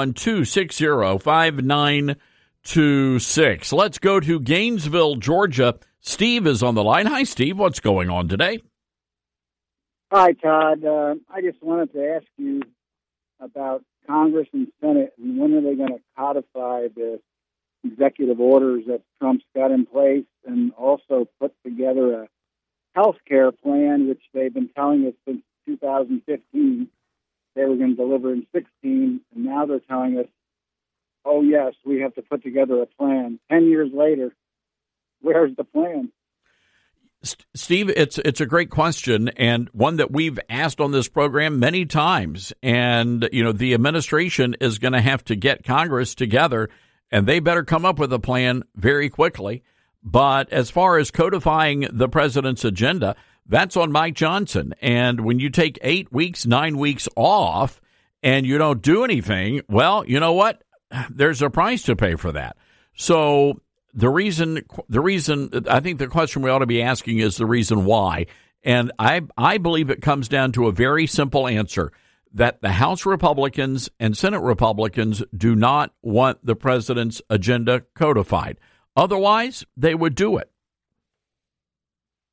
[SPEAKER 3] 901-260-5926. Let's go to Gainesville, Georgia. Steve is on the line. Hi, Steve. What's going on today?
[SPEAKER 15] Hi, Todd. I just wanted to ask you about Congress and Senate, and when are they going to codify the executive orders that Trump's got in place, and also put together a health care plan, which they've been telling us since 2015 they were going to deliver in 2016, and now they're telling us, oh, yes, we have to put together a plan. 10 years later, where's the plan?
[SPEAKER 3] Steve, it's a great question, and one that we've asked on this program many times. And, you know, the administration is going to have to get Congress together, and they better come up with a plan very quickly. But as far as codifying the president's agenda, that's on Mike Johnson. And when you take 8 weeks, 9 weeks off, and you don't do anything, well, you know what? There's a price to pay for that. So the reason, I think the question we ought to be asking is the reason why. And I believe it comes down to a very simple answer, that the House Republicans and Senate Republicans do not want the president's agenda codified. Otherwise, they would do it.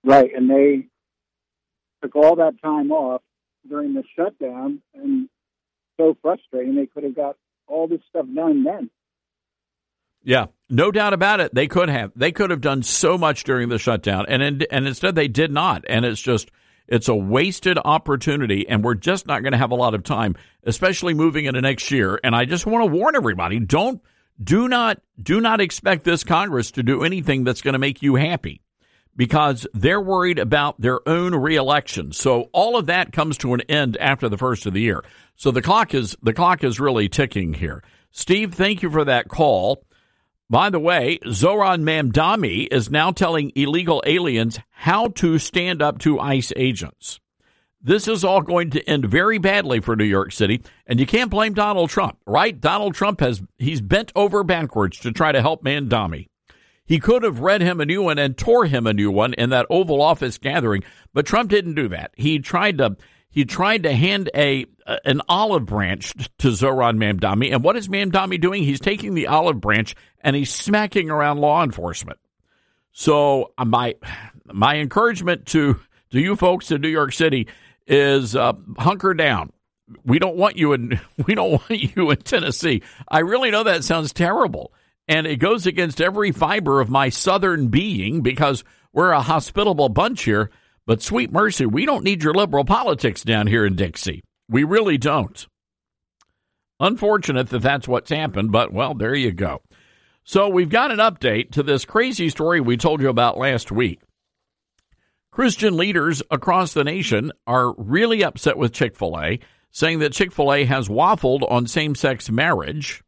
[SPEAKER 15] Right, and they took all that time off during the shutdown, and so frustrating. They could have got all this stuff done then.
[SPEAKER 3] Yeah, no doubt about it. They could have. They could have done so much during the shutdown, and instead they did not. And it's a wasted opportunity, and we're just not going to have a lot of time, especially moving into next year. And I just want to warn everybody: do not expect this Congress to do anything that's going to make you happy, because they're worried about their own reelection. So all of that comes to an end after the first of the year. So the clock is really ticking here. Steve, thank you for that call. By the way, Zoran Mamdani is now telling illegal aliens how to stand up to ICE agents. This is all going to end very badly for New York City, and you can't blame Donald Trump, right? Donald Trump he's bent over backwards to try to help Mamdani. He could have read him a new one and tore him a new one in that Oval Office gathering, but Trump didn't do that. He tried to hand an olive branch to Zoran Mamdani, and what is Mamdani doing? He's taking the olive branch and he's smacking around law enforcement. So my encouragement to you folks in New York City is hunker down. We don't want you in Tennessee. I really know that sounds terrible. And it goes against every fiber of my Southern being, because we're a hospitable bunch here. But sweet mercy, we don't need your liberal politics down here in Dixie. We really don't. Unfortunate that that's what's happened, but, well, there you go. So we've got an update to this crazy story we told you about last week. Christian leaders across the nation are really upset with Chick-fil-A, saying that Chick-fil-A has waffled on same-sex marriage.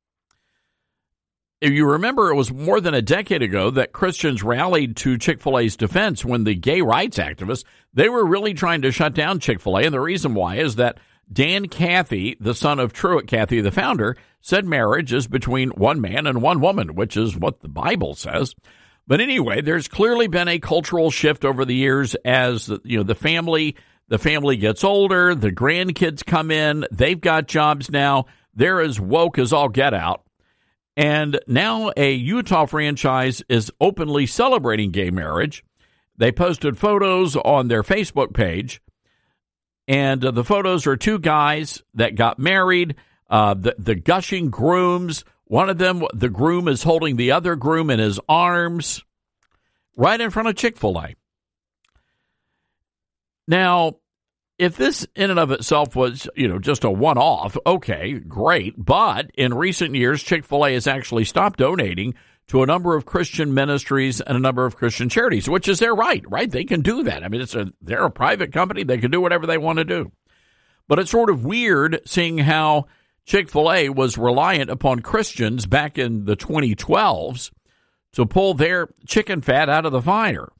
[SPEAKER 3] If you remember, it was more than a decade ago that Christians rallied to Chick-fil-A's defense when the gay rights activists, they were really trying to shut down Chick-fil-A. And the reason why is that Dan Cathy, the son of Truett Cathy, the founder, said marriage is between one man and one woman, which is what the Bible says. But anyway, there's clearly been a cultural shift over the years as the family gets older, the grandkids come in, they've got jobs now, they're as woke as all get out. And now a Utah franchise is openly celebrating gay marriage. They posted photos on their Facebook page, and the photos are two guys that got married, the gushing grooms. One of them, the groom is holding the other groom in his arms right in front of Chick-fil-A. Now, if this in and of itself was, just a one-off, okay, great. But in recent years, Chick-fil-A has actually stopped donating to a number of Christian ministries and a number of Christian charities, which is their right? They can do that. I mean, they're a private company. They can do whatever they want to do. But it's sort of weird seeing how Chick-fil-A was reliant upon Christians back in the 2012s to pull their chicken fat out of the fire.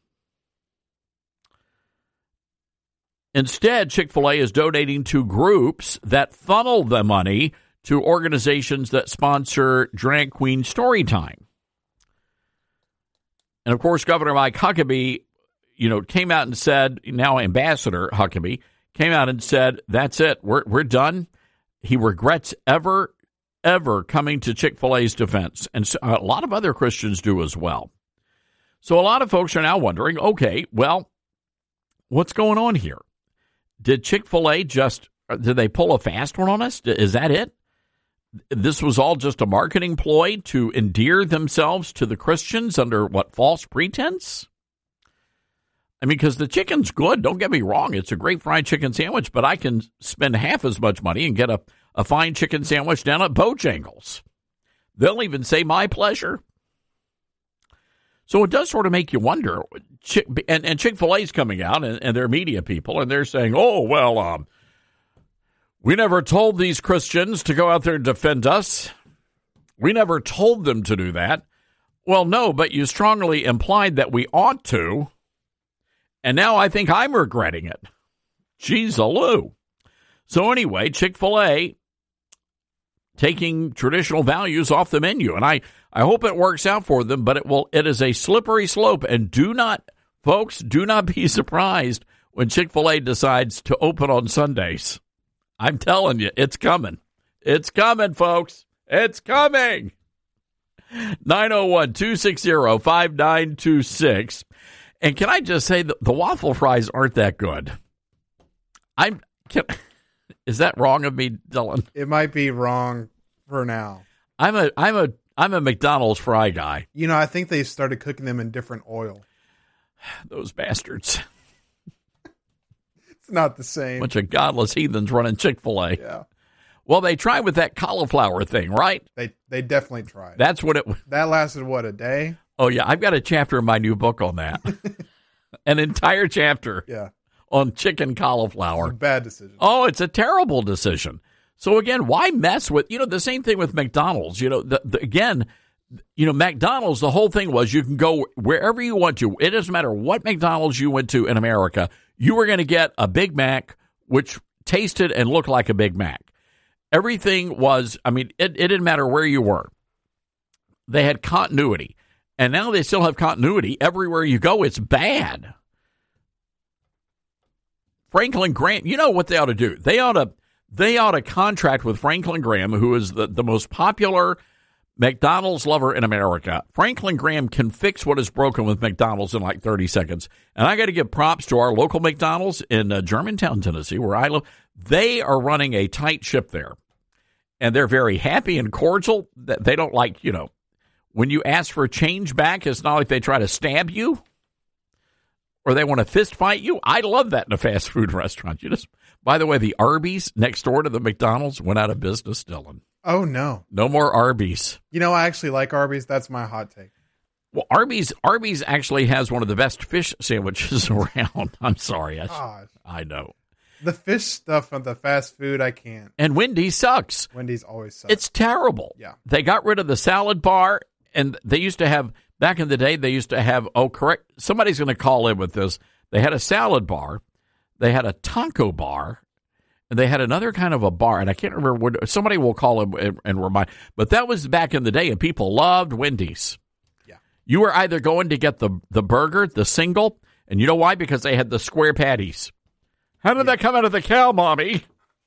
[SPEAKER 3] Instead, Chick-fil-A is donating to groups that funnel the money to organizations that sponsor Drag Queen Storytime. And, of course, Governor Mike Huckabee, came out and said, now Ambassador Huckabee, came out and said, that's it, we're done. He regrets ever coming to Chick-fil-A's defense. And so a lot of other Christians do as well. So a lot of folks are now wondering, okay, well, what's going on here? Did Chick-fil-A did they pull a fast one on us? Is that it? This was all just a marketing ploy to endear themselves to the Christians under false pretense? I mean, because the chicken's good. Don't get me wrong. It's a great fried chicken sandwich, but I can spend half as much money and get a fine chicken sandwich down at Bojangles. They'll even say my pleasure. So it does sort of make you wonder. And Chick-fil-A's coming out, and their media people, and they're saying, we never told these Christians to go out there and defend us. We never told them to do that. Well, no, but you strongly implied that we ought to. And now I think I'm regretting it. Jeez-a-loo. So anyway, Chick-fil-A taking traditional values off the menu. And I hope it works out for them, but it is a slippery slope. And do not be surprised when Chick-fil-A decides to open on Sundays. I'm telling you, it's coming. It's coming, folks. It's coming. 901-260-5926. And can I just say that the waffle fries aren't that good? Is that wrong of me, Dylan?
[SPEAKER 11] It might be wrong for now.
[SPEAKER 3] I'm a McDonald's fry guy.
[SPEAKER 11] You know, I think they started cooking them in different oil.
[SPEAKER 3] Those bastards.
[SPEAKER 11] It's not the same.
[SPEAKER 3] Bunch of godless heathens running Chick-fil-A.
[SPEAKER 11] Yeah.
[SPEAKER 3] Well, they tried with that cauliflower thing, right?
[SPEAKER 11] They definitely tried.
[SPEAKER 3] That's what it was.
[SPEAKER 11] That lasted, what, a day?
[SPEAKER 3] Oh, yeah. I've got a chapter in my new book on that. An entire chapter on chicken cauliflower.
[SPEAKER 11] It's a bad decision.
[SPEAKER 3] Oh, it's a terrible decision. So, again, why mess with, the same thing with McDonald's. McDonald's, the whole thing was you can go wherever you want to. It doesn't matter what McDonald's you went to in America. You were going to get a Big Mac, which tasted and looked like a Big Mac. Everything was, it didn't matter where you were. They had continuity. And now they still have continuity. Everywhere you go, it's bad. Franklin Graham, you know what they ought to do? They ought to contract with Franklin Graham, who is the most popular McDonald's lover in America. Franklin Graham can fix what is broken with McDonald's in like 30 seconds. And I got to give props to our local McDonald's in Germantown, Tennessee, where I live. They are running a tight ship there. And they're very happy and cordial. They don't like, when you ask for change back, it's not like they try to stab you or they want to fist fight you. I love that in a fast food restaurant. By the way, the Arby's next door to the McDonald's went out of business, Dylan.
[SPEAKER 11] Oh, no.
[SPEAKER 3] No more Arby's.
[SPEAKER 11] I actually like Arby's. That's my hot take.
[SPEAKER 3] Well, Arby's actually has one of the best fish sandwiches around. I'm sorry. I know.
[SPEAKER 11] The fish stuff of the fast food, I can't.
[SPEAKER 3] And Wendy's sucks.
[SPEAKER 11] Wendy's always sucks.
[SPEAKER 3] It's terrible.
[SPEAKER 11] Yeah.
[SPEAKER 3] They got rid of the salad bar, and they used to have, back in the day, somebody's going to call in with this. They had a salad bar, they had a taco bar, and they had another kind of a bar, and I can't remember what, somebody will call in and remind, but that was back in the day, and people loved Wendy's.
[SPEAKER 11] Yeah.
[SPEAKER 3] You were either going to get the burger, the single, and you know why? Because they had the square patties. How did that come out of the cow, Mommy?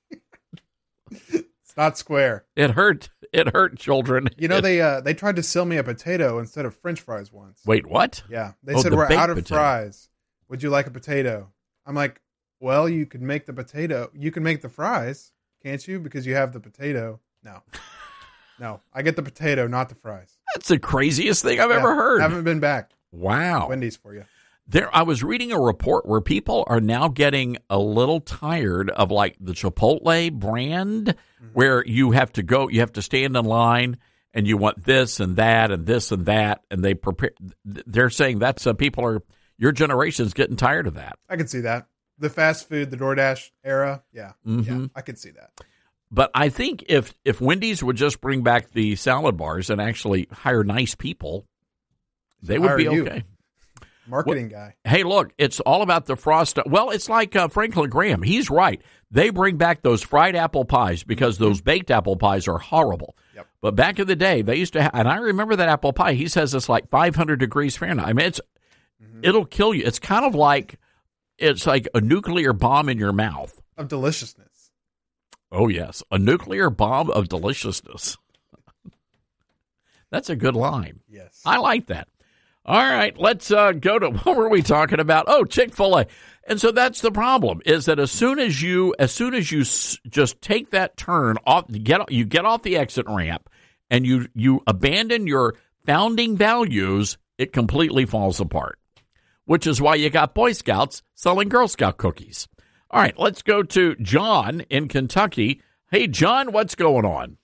[SPEAKER 11] It's not square.
[SPEAKER 3] It hurt. It hurt, children.
[SPEAKER 11] They tried to sell me a potato instead of French fries once.
[SPEAKER 3] Wait, what?
[SPEAKER 11] Yeah. They said, we're out of fries. Would you like a potato? I'm like, well, you could make the potato. You can make the fries, can't you? Because you have the potato. No, I get the potato, not the fries.
[SPEAKER 3] That's the craziest thing I've ever heard.
[SPEAKER 11] Haven't been back.
[SPEAKER 3] Wow.
[SPEAKER 11] Wendy's for you.
[SPEAKER 3] I was reading a report where people are now getting a little tired of like the Chipotle brand, where you have to stand in line and you want this and that and this and that, and they're saying that's your generation's getting tired of that.
[SPEAKER 11] I can see that. The fast food, the DoorDash era, yeah, I could see that.
[SPEAKER 3] But I think if Wendy's would just bring back the salad bars and actually hire nice people, they would be okay.
[SPEAKER 11] Marketing guy.
[SPEAKER 3] Hey, look, it's all about the frost. Well, it's like Franklin Graham. He's right. They bring back those fried apple pies because those baked apple pies are horrible.
[SPEAKER 11] Yep.
[SPEAKER 3] But back in the day, they used to and I remember that apple pie. He says it's like 500 degrees Fahrenheit. It'll kill you. It's kind of like a nuclear bomb in your mouth.
[SPEAKER 11] Of deliciousness.
[SPEAKER 3] Oh, yes. A nuclear bomb of deliciousness. That's a good line.
[SPEAKER 11] Yes.
[SPEAKER 3] I like that. All right, let's go to, what were we talking about? Oh, Chick-fil-A. And so that's the problem, is that as soon as you just take that turn off, you get off the exit ramp and you abandon your founding values, it completely falls apart, which is why you got Boy Scouts selling Girl Scout cookies. All right, let's go to John in Kentucky. Hey, John, what's going on?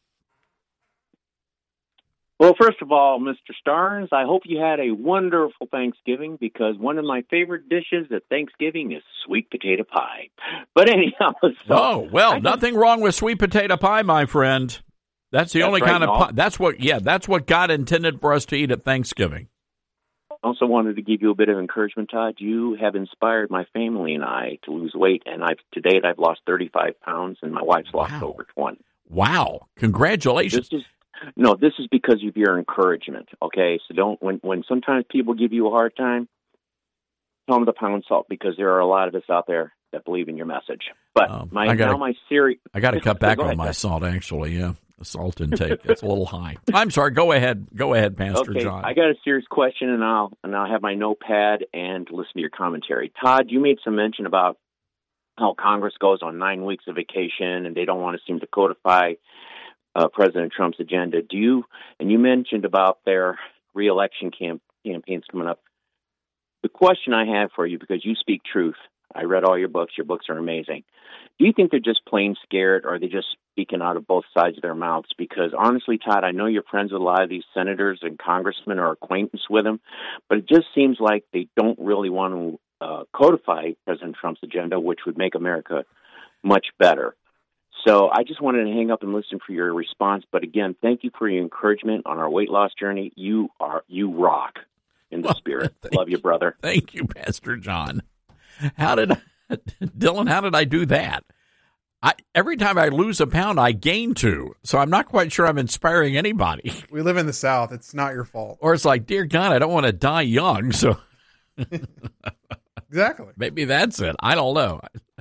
[SPEAKER 16] Well, first of all, Mr. Starnes, I hope you had a wonderful Thanksgiving, because one of my favorite dishes at Thanksgiving is sweet potato pie. But anyhow,
[SPEAKER 3] nothing wrong with sweet potato pie, my friend. That's the only kind of pie. That's what God intended for us to eat at Thanksgiving.
[SPEAKER 16] I also wanted to give you a bit of encouragement, Todd. You have inspired my family and I to lose weight, and to date I've lost 35 pounds, and my wife's lost over 20.
[SPEAKER 3] Wow! Congratulations.
[SPEAKER 16] This is because of your encouragement, okay? So when sometimes people give you a hard time, tell them to pound salt, because there are a lot of us out there that believe in your message. But my series...
[SPEAKER 3] I got to cut back on my salt, actually, yeah. Salt intake. It's a little high. I'm sorry. Go ahead, Pastor John.
[SPEAKER 16] I got a serious question, and I'll have my notepad and listen to your commentary. Todd, you made some mention about how Congress goes on 9 weeks of vacation, and they don't want to seem to codify President Trump's agenda. And you mentioned about their reelection campaigns coming up. The question I have for you, because you speak truth, I read all your books. Your books are amazing. Do you think they're just plain scared, or are they just speaking out of both sides of their mouths? Because honestly, Todd, I know you're friends with a lot of these senators and congressmen or acquaintance with them, but it just seems like they don't really want to codify President Trump's agenda, which would make America much better. So I just wanted to hang up and listen for your response. But again, thank you for your encouragement on our weight loss journey. You rock in the spirit. Love you, brother.
[SPEAKER 3] Thank you, Pastor John. Dylan, how did I do that? Every time I lose a pound, I gain 2. So I'm not quite sure I'm inspiring anybody.
[SPEAKER 11] We live in the South. It's not your fault.
[SPEAKER 3] Or it's like, dear God, I don't want to die young. So
[SPEAKER 11] exactly.
[SPEAKER 3] Maybe that's it. I don't know.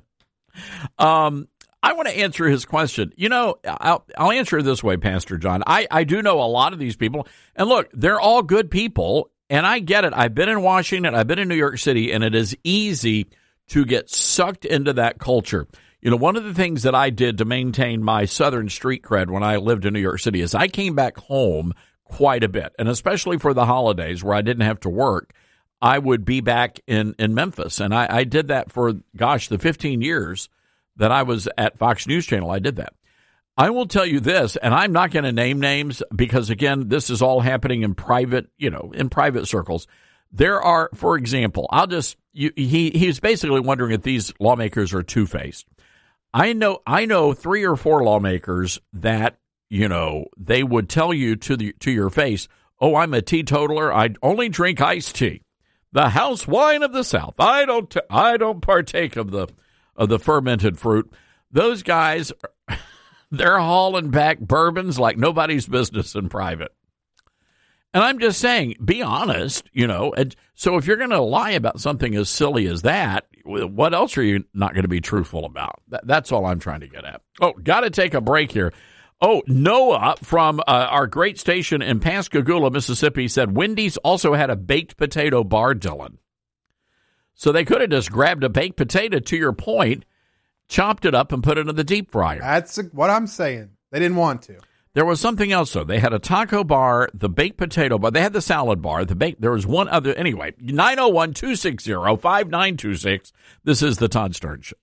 [SPEAKER 3] I want to answer his question. I'll answer it this way, Pastor John. I do know a lot of these people. And look, they're all good people. And I get it. I've been in Washington. I've been in New York City. And it is easy to get sucked into that culture. One of the things that I did to maintain my Southern street cred when I lived in New York City is I came back home quite a bit. And especially for the holidays where I didn't have to work, I would be back in Memphis. And I did that for, the 15 years that I was at Fox News Channel. I did that. I will tell you this, and I'm not going to name names because, again, this is all happening in private, in private circles. There are, for example, he's basically wondering if these lawmakers are two-faced. I know 3 or 4 lawmakers that, they would tell you to your face, oh, I'm a teetotaler. I only drink iced tea, the house wine of the South. I don't partake of the fermented fruit. Those guys, they're hauling back bourbons like nobody's business in private. And I'm just saying, be honest, And so if you're going to lie about something as silly as that, what else are you not going to be truthful about? That's all I'm trying to get at. Oh, got to take a break here. Oh, Noah from our great station in Pascagoula, Mississippi, said Wendy's also had a baked potato bar, Dylan. So they could have just grabbed a baked potato, to your point, chopped it up and put it in the deep fryer.
[SPEAKER 11] That's what I'm saying. They didn't want to.
[SPEAKER 3] There was something else, though. They had a taco bar, the baked potato bar. They had the salad bar. There was one other. Anyway, 901-260-5926. This is the Todd Stern Show.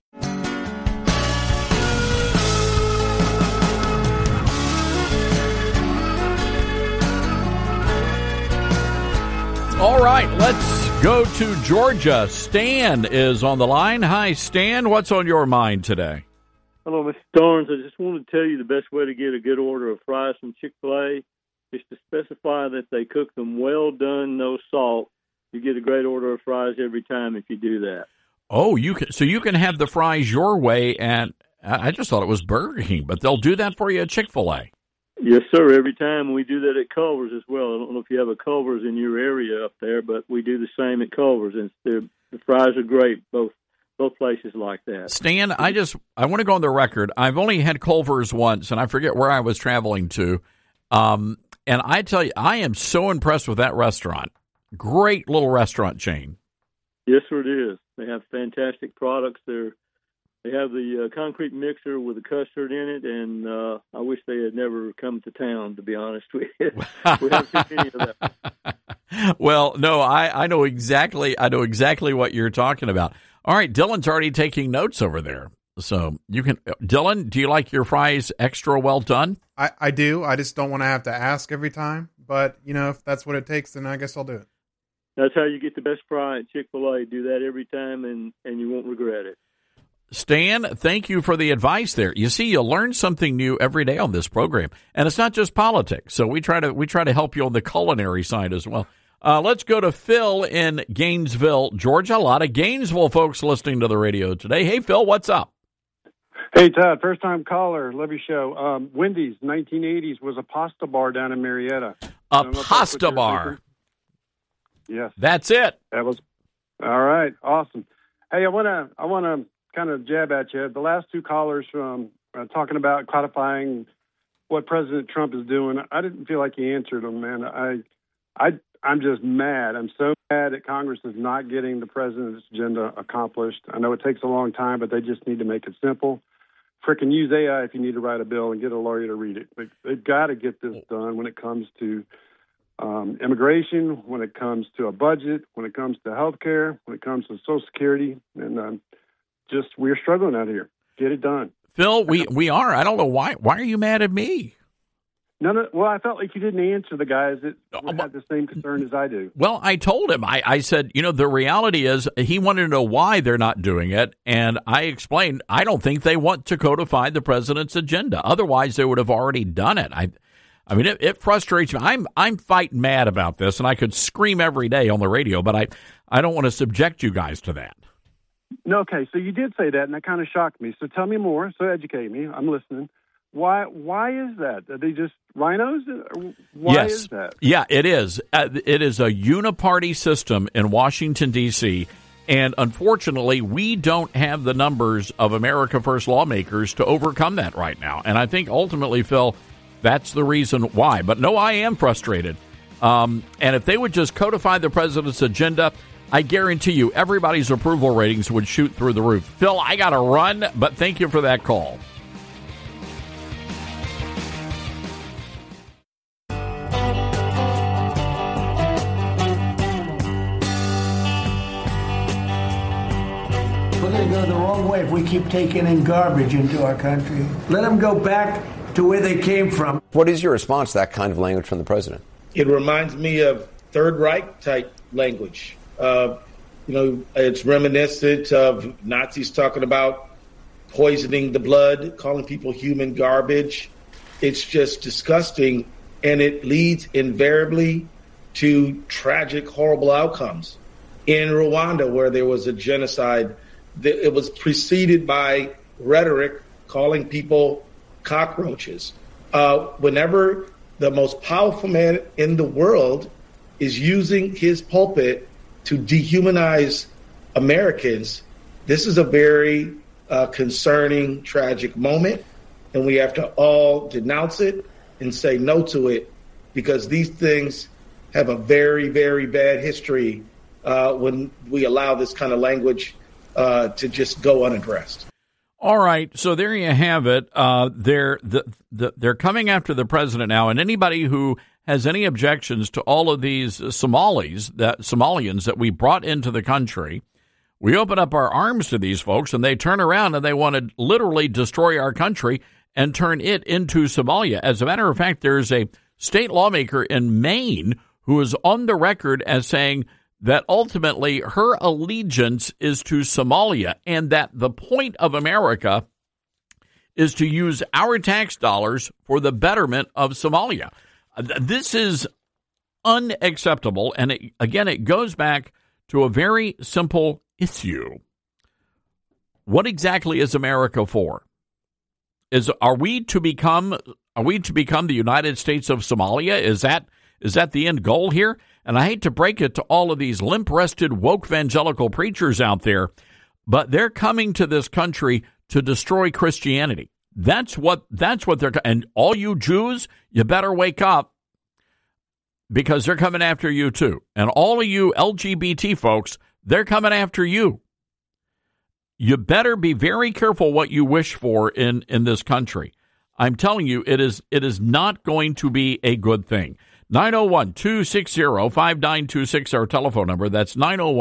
[SPEAKER 3] All right, let's go to Georgia. Stan is on the line. Hi, Stan. What's on your mind today?
[SPEAKER 17] Hello, Mr. Starnes. I just want to tell you the best way to get a good order of fries from Chick-fil-A is to specify that they cook them well done, no salt. You get a great order of fries every time if you do that.
[SPEAKER 3] Oh, you can have the fries your way, and I just thought it was Burger King, but they'll do that for you at Chick-fil-A.
[SPEAKER 17] Yes, sir. Every time we do that at Culver's as well. I don't know if you have a Culver's in your area up there, but we do the same at Culver's, and the fries are great, both places like that.
[SPEAKER 3] Stan, I want to go on the record. I've only had Culver's once, and I forget where I was traveling to. And I tell you, I am so impressed with that restaurant. Great little restaurant chain.
[SPEAKER 17] Yes, sir, it is. They have fantastic products. They have the concrete mixer with the custard in it, and I wish they had never come to town, to be honest with you. We haven't seen any of that.
[SPEAKER 3] Well, no, I know exactly what you're talking about. All right, Dylan's already taking notes over there. So you can, Dylan, do you like your fries extra well done?
[SPEAKER 11] I do. I just don't want to have to ask every time. But, if that's what it takes, then I guess I'll do it.
[SPEAKER 17] That's how you get the best fry at Chick-fil-A. Do that every time, and you won't regret it.
[SPEAKER 3] Stan, thank you for the advice there. You see, you learn something new every day on this program. And it's not just politics. So we try to help you on the culinary side as well. Let's go to Phil in Gainesville, Georgia. A lot of Gainesville folks listening to the radio today. Hey, Phil, what's up?
[SPEAKER 18] Hey, Todd, first-time caller. Love your show. Wendy's, 1980s, was a pasta bar down in Marietta.
[SPEAKER 3] A pasta bar?
[SPEAKER 18] Yes.
[SPEAKER 3] That's it.
[SPEAKER 18] That was all right. Awesome. Hey, I want to kind of jab at you. The last two callers from talking about codifying what President Trump is doing, I didn't feel like he answered them, man. I'm just mad. I'm so mad that Congress is not getting the president's agenda accomplished. I know it takes a long time, but they just need to make it simple. Frickin' use AI if you need to write a bill and get a lawyer to read it. They've got to get this done when it comes to immigration, when it comes to a budget, when it comes to health care, when it comes to Social Security. And we're struggling out here. Get it done.
[SPEAKER 3] Phil, we are. I don't know why. Why are you mad at me?
[SPEAKER 18] No. Well, I felt like you didn't answer the guys that had the same concern as I do.
[SPEAKER 3] Well, I told him. I said, the reality is he wanted to know why they're not doing it, and I explained I don't think they want to codify the president's agenda. Otherwise, they would have already done it. I mean, it frustrates me. I'm fighting mad about this, and I could scream every day on the radio, but I don't want to subject you guys to that.
[SPEAKER 18] No, okay, so you did say that, and that kind of shocked me. So tell me more. So educate me. I'm listening. Why is that? Are they just rhinos? Why is that?
[SPEAKER 3] Yeah, it is. It is a uniparty system in Washington, D.C., and unfortunately, we don't have the numbers of America First lawmakers to overcome that right now. And I think ultimately, Phil, that's the reason why. But no, I am frustrated. And if they would just codify the president's agenda, I guarantee you everybody's approval ratings would shoot through the roof. Phil, I got to run, but thank you for that call.
[SPEAKER 19] We're going to go the wrong way if we keep taking in garbage into our country. Let them go back to where they came from.
[SPEAKER 20] What is your response to that kind of language from the president?
[SPEAKER 21] It reminds me of Third Reich type language. It's reminiscent of Nazis talking about poisoning the blood, calling people human garbage. It's just disgusting, and it leads invariably to tragic, horrible outcomes. In Rwanda, where there was a genocide, it was preceded by rhetoric calling people cockroaches. Whenever the most powerful man in the world is using his pulpit to dehumanize Americans, this is a very concerning, tragic moment, and we have to all denounce it and say no to it, because these things have a very, very bad history when we allow this kind of language to just go unaddressed.
[SPEAKER 3] All right, so there you have it. They're coming after the president now, and anybody who has any objections to all of these Somalians that we brought into the country, we open up our arms to these folks, and they turn around and they want to literally destroy our country and turn it into Somalia. As a matter of fact, there's a state lawmaker in Maine who is on the record as saying that ultimately her allegiance is to Somalia, and that the point of America is to use our tax dollars for the betterment of Somalia. This is unacceptable, and it goes back to a very simple issue. What exactly is America for? Are we to become the United States of Somalia? Is that the end goal here? And I hate to break it to all of these limp-wristed woke evangelical preachers out there, but they're coming to this country to destroy Christianity. That's what they're, and all you Jews, you better wake up, because they're coming after you too. And all of you LGBT folks, they're coming after you. You better be very careful what you wish for in this country. I'm telling you, it is not going to be a good thing. 901-260-5926, our telephone number. That's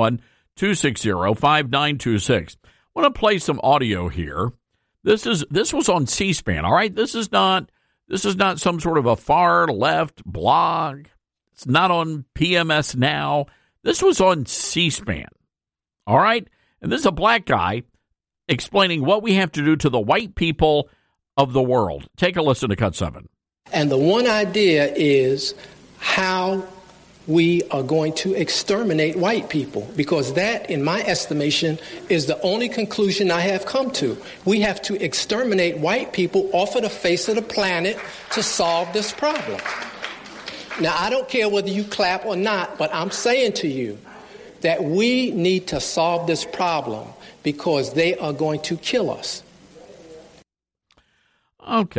[SPEAKER 3] 901-260-5926. I want to play some audio here. This was on C-SPAN, all right? This is not some sort of a far left blog. It's not on PMS Now. This was on C-SPAN, all right? And this is a black guy explaining what we have to do to the white people of the world. Take a listen to Cut 7.
[SPEAKER 22] And the one idea is how we are going to exterminate white people, because that, in my estimation, is the only conclusion I have come to. We have to exterminate white people off of the face of the planet to solve this problem. Now, I don't care whether you clap or not, but I'm saying to you that we need to solve this problem because they are going to kill us.
[SPEAKER 3] Okay.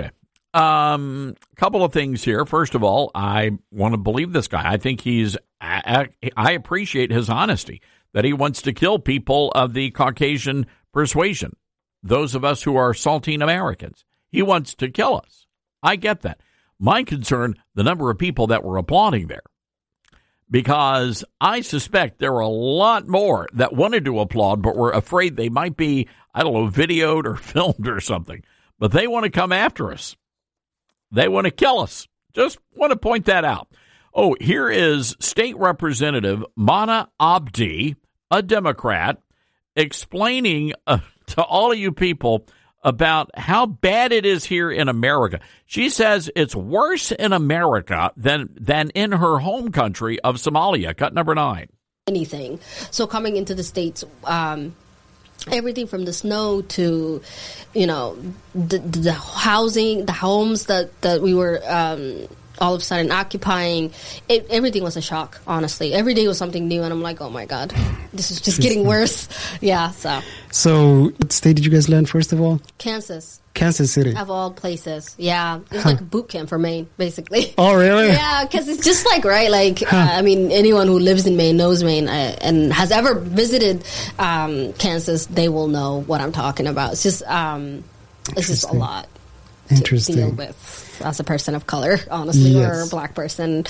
[SPEAKER 3] Couple of things here. First of all, I want to believe this guy. I think I appreciate his honesty, that he wants to kill people of the Caucasian persuasion, those of us who are saltine Americans. He wants to kill us. I get that. My concern, the number of people that were applauding there, because I suspect there were a lot more that wanted to applaud but were afraid they might be, videoed or filmed or something. But they want to come after us. They want to kill us. Just want to point that out. Oh, here is State Representative Mana Abdi, a Democrat, explaining to all of you people about how bad it is here in America. She says it's worse in America than in her home country of Somalia. Cut number 9.
[SPEAKER 4] Anything. So coming into the States, everything from the snow to, the housing, the homes that we were all of a sudden occupying, everything was a shock, honestly. Every day was something new, and I'm like, oh my God, this is just getting worse. Yeah,
[SPEAKER 5] So what state did you guys land, first of all?
[SPEAKER 4] Kansas
[SPEAKER 5] City.
[SPEAKER 4] Of all places. Yeah, it was like a boot camp for Maine, basically.
[SPEAKER 5] Oh, really?
[SPEAKER 4] Yeah, because it's just anyone who lives in Maine knows Maine and has ever visited Kansas, they will know what I'm talking about. It's just a lot to deal with as a person of color, honestly, or a black person.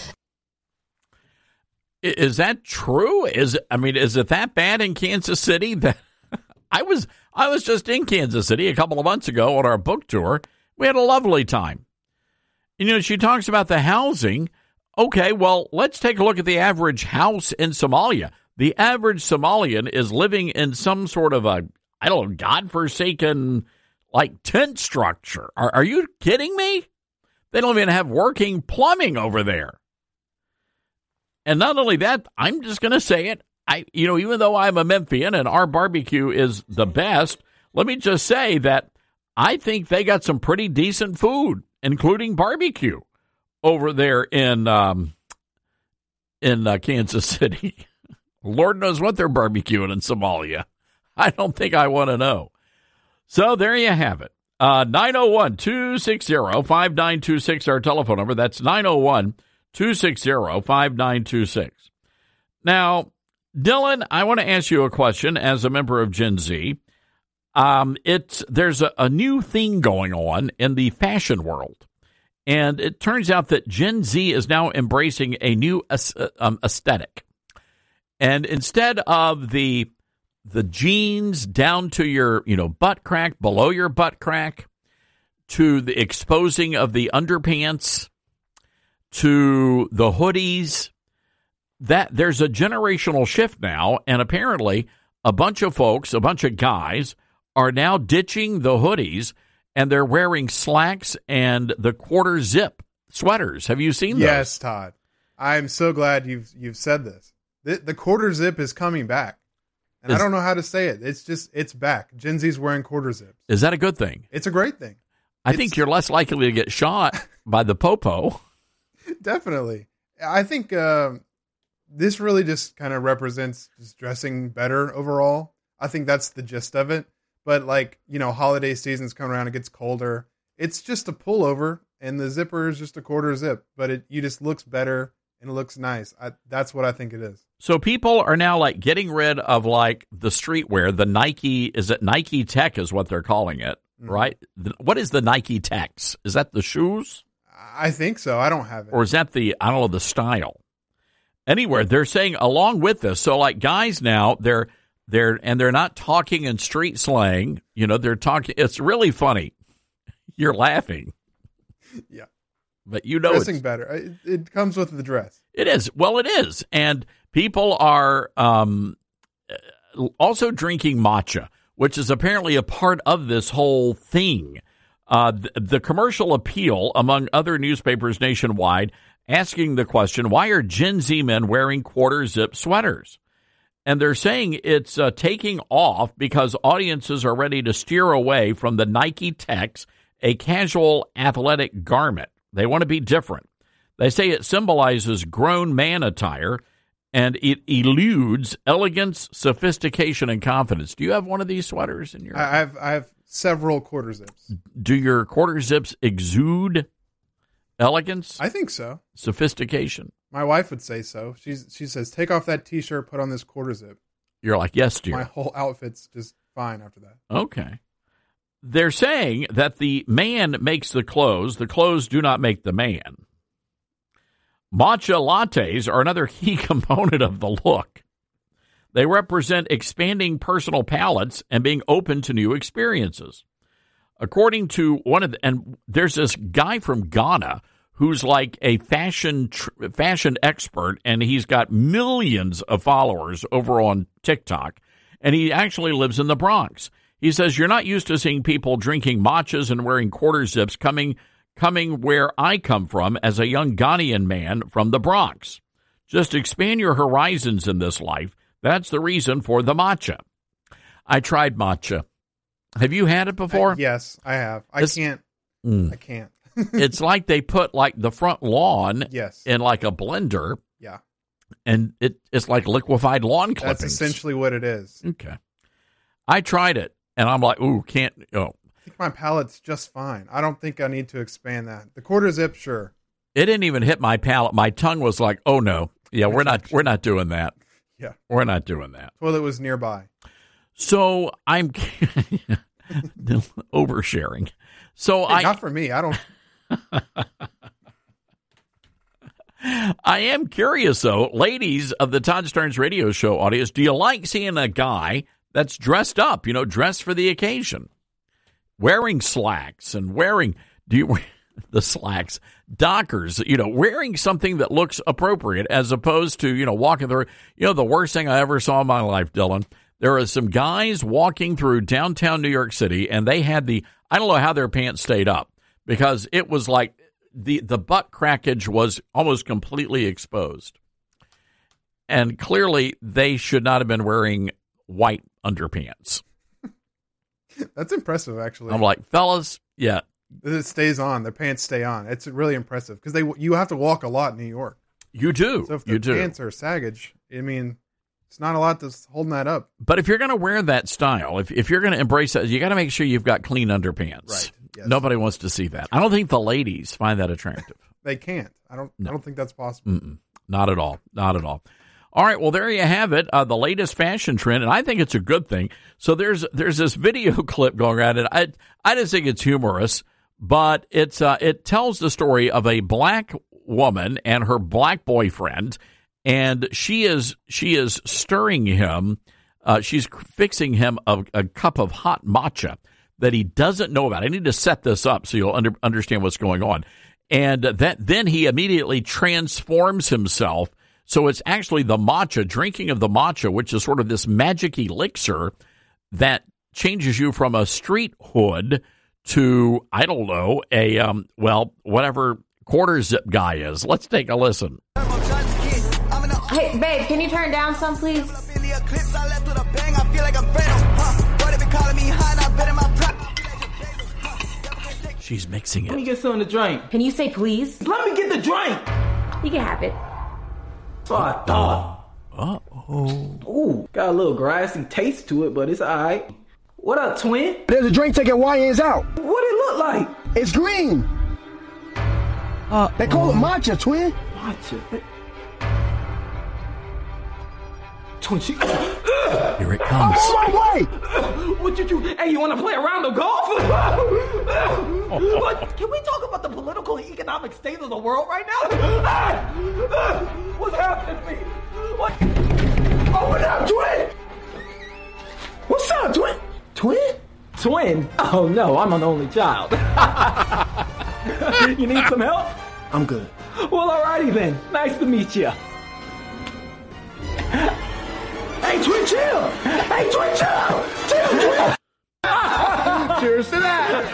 [SPEAKER 3] Is that true? Is it that bad in Kansas City? That I was just in Kansas City a couple of months ago on our book tour. We had a lovely time. She talks about the housing. Okay, well, let's take a look at the average house in Somalia. The average Somalian is living in some sort of godforsaken, tent structure. Are you kidding me? They don't even have working plumbing over there. And not only that, I'm just going to say it. Even though I'm a Memphian and our barbecue is the best, let me just say that I think they got some pretty decent food, including barbecue, over there in Kansas City. Lord knows what they're barbecuing in Somalia. I don't think I want to know. So there you have it. 901-260-5926, our telephone number. That's 901-260-5926. Now, Dylan, I want to ask you a question as a member of Gen Z. There's a new thing going on in the fashion world, and it turns out that Gen Z is now embracing a new aesthetic. And instead of the jeans down to your, butt crack, below your butt crack, to the exposing of the underpants, to the hoodies, that there's a generational shift now, and apparently a bunch of guys are now ditching the hoodies, and they're wearing slacks and the quarter zip sweaters. Have you seen those?
[SPEAKER 11] Yes, Todd. I'm so glad you've said this. The quarter zip is coming back. And I don't know how to say it. It's back. Gen Z's wearing quarter zips.
[SPEAKER 3] Is that a good thing?
[SPEAKER 11] It's a great thing.
[SPEAKER 3] I think you're less likely to get shot by the popo.
[SPEAKER 11] Definitely. I think this really just kind of represents just dressing better overall. I think that's the gist of it. But holiday season's coming around, it gets colder. It's just a pullover, and the zipper is just a quarter zip. But you just looks better, and it looks nice. That's what I think it is.
[SPEAKER 3] So people are now getting rid of the streetwear, the Nike, is it Nike Tech is what they're calling it, right? What is the Nike Techs? Is that the shoes?
[SPEAKER 11] I think so. I don't have it.
[SPEAKER 3] Or is that the style? Anywhere, they're saying along with this, so guys now, they're not talking in street slang, they're talking, it's really funny. You're laughing.
[SPEAKER 11] Yeah.
[SPEAKER 3] But
[SPEAKER 11] dressing better. It comes with the dress.
[SPEAKER 3] It is. Well, it is. And people are also drinking matcha, which is apparently a part of this whole thing. The commercial appeal among other newspapers nationwide asking the question, why are Gen Z men wearing quarter zip sweaters? And they're saying it's taking off because audiences are ready to steer away from the Nike Techs, a casual athletic garment. They want to be different. They say it symbolizes grown man attire, and it eludes elegance, sophistication, and confidence. Do you have one of these sweaters in your?
[SPEAKER 11] I have several quarter zips.
[SPEAKER 3] Do your quarter zips exude elegance?
[SPEAKER 11] I think so.
[SPEAKER 3] Sophistication.
[SPEAKER 11] My wife would say so. She says, take off that T-shirt, put on this quarter zip.
[SPEAKER 3] You're like, yes, dear.
[SPEAKER 11] My whole outfit's just fine after that.
[SPEAKER 3] Okay. They're saying that the man makes the clothes do not make the man. Matcha lattes are another key component of the look. They represent expanding personal palettes and being open to new experiences. According to and there's this guy from Ghana who's like a fashion expert, and he's got millions of followers over on TikTok, and he actually lives in the Bronx. He says, you're not used to seeing people drinking matchas and wearing quarter zips coming where I come from as a young Ghanaian man from the Bronx. Just expand your horizons in this life. That's the reason for the matcha. I tried matcha. Have you had it before?
[SPEAKER 11] Yes, I have. I can't.
[SPEAKER 3] It's like they put like the front lawn
[SPEAKER 11] yes.
[SPEAKER 3] in like a blender.
[SPEAKER 11] Yeah.
[SPEAKER 3] And it's like liquefied lawn clippings.
[SPEAKER 11] That's essentially what it is.
[SPEAKER 3] Okay. I tried it, and I'm like, ooh, can't. Oh.
[SPEAKER 11] I think my palate's just fine. I don't think I need to expand that. The quarter zip, sure.
[SPEAKER 3] It didn't even hit my palate. My tongue was like, oh, no. Yeah, we're not doing that.
[SPEAKER 11] Yeah.
[SPEAKER 3] We're not doing that.
[SPEAKER 11] Toilet was nearby.
[SPEAKER 3] So I'm oversharing. So
[SPEAKER 11] not for me. I don't.
[SPEAKER 3] I am curious, though, ladies of the Todd Starnes radio show audience, do you like seeing a guy that's dressed up, dressed for the occasion, wearing slacks and do you wear the slacks, Dockers, wearing something that looks appropriate as opposed to, walking through, the worst thing I ever saw in my life, Dylan. There are some guys walking through downtown New York City, and they had I don't know how their pants stayed up because it was like the butt crackage was almost completely exposed. And clearly they should not have been wearing white underpants.
[SPEAKER 11] That's impressive, actually.
[SPEAKER 3] I'm like, fellas, yeah.
[SPEAKER 11] It stays on. Their pants stay on. It's really impressive because you have to walk a lot in New York.
[SPEAKER 3] You do.
[SPEAKER 11] So if the pants are saggage, I mean, it's not a lot that's holding that up.
[SPEAKER 3] But if you're going to wear that style, if you're going to embrace that, you got to make sure you've got clean underpants.
[SPEAKER 11] Right. Yes.
[SPEAKER 3] Nobody wants to see that. I don't think the ladies find that attractive.
[SPEAKER 11] They can't. I don't think that's possible.
[SPEAKER 3] Mm-mm. Not at all. Not at all. All right, well, there you have it, the latest fashion trend, and I think it's a good thing. So there's this video clip going around, and I just think it's humorous, but it tells the story of a black woman and her black boyfriend, and she is stirring him. She's fixing him a cup of hot matcha that he doesn't know about. I need to set this up so you'll understand what's going on. And then he immediately transforms himself. So it's actually the matcha, drinking of the matcha, which is sort of this magic elixir that changes you from a street hood to, I don't know, whatever quarter zip guy is. Let's take a listen.
[SPEAKER 6] Hey, babe, can you turn it down some, please?
[SPEAKER 3] She's mixing it.
[SPEAKER 7] Let me get something to drink.
[SPEAKER 6] Can you say please?
[SPEAKER 7] Let me get the drink.
[SPEAKER 6] You can have it.
[SPEAKER 7] So I thought.
[SPEAKER 3] Uh-oh.
[SPEAKER 7] Ooh, got a little grassy taste to it, but it's all right. What up, twin?
[SPEAKER 23] There's a drink taking YNs out.
[SPEAKER 7] What it look like?
[SPEAKER 23] It's green. They call it matcha, twin.
[SPEAKER 7] Matcha? Twin,
[SPEAKER 3] here it comes.
[SPEAKER 23] Oh, my way!
[SPEAKER 7] What you do? Hey, you want to play a round of golf? What? Can we talk about the political and economic state of the world right now? What's happening to me? What? Oh, what up, twin? What's up, twin? Twin? Twin? Oh, no, I'm an only child. You need some help?
[SPEAKER 23] I'm good.
[SPEAKER 7] Well, alrighty then. Nice to meet you. Hey, twin, chill! Hey, twin, chill! Chill, twin!
[SPEAKER 23] Cheers to that!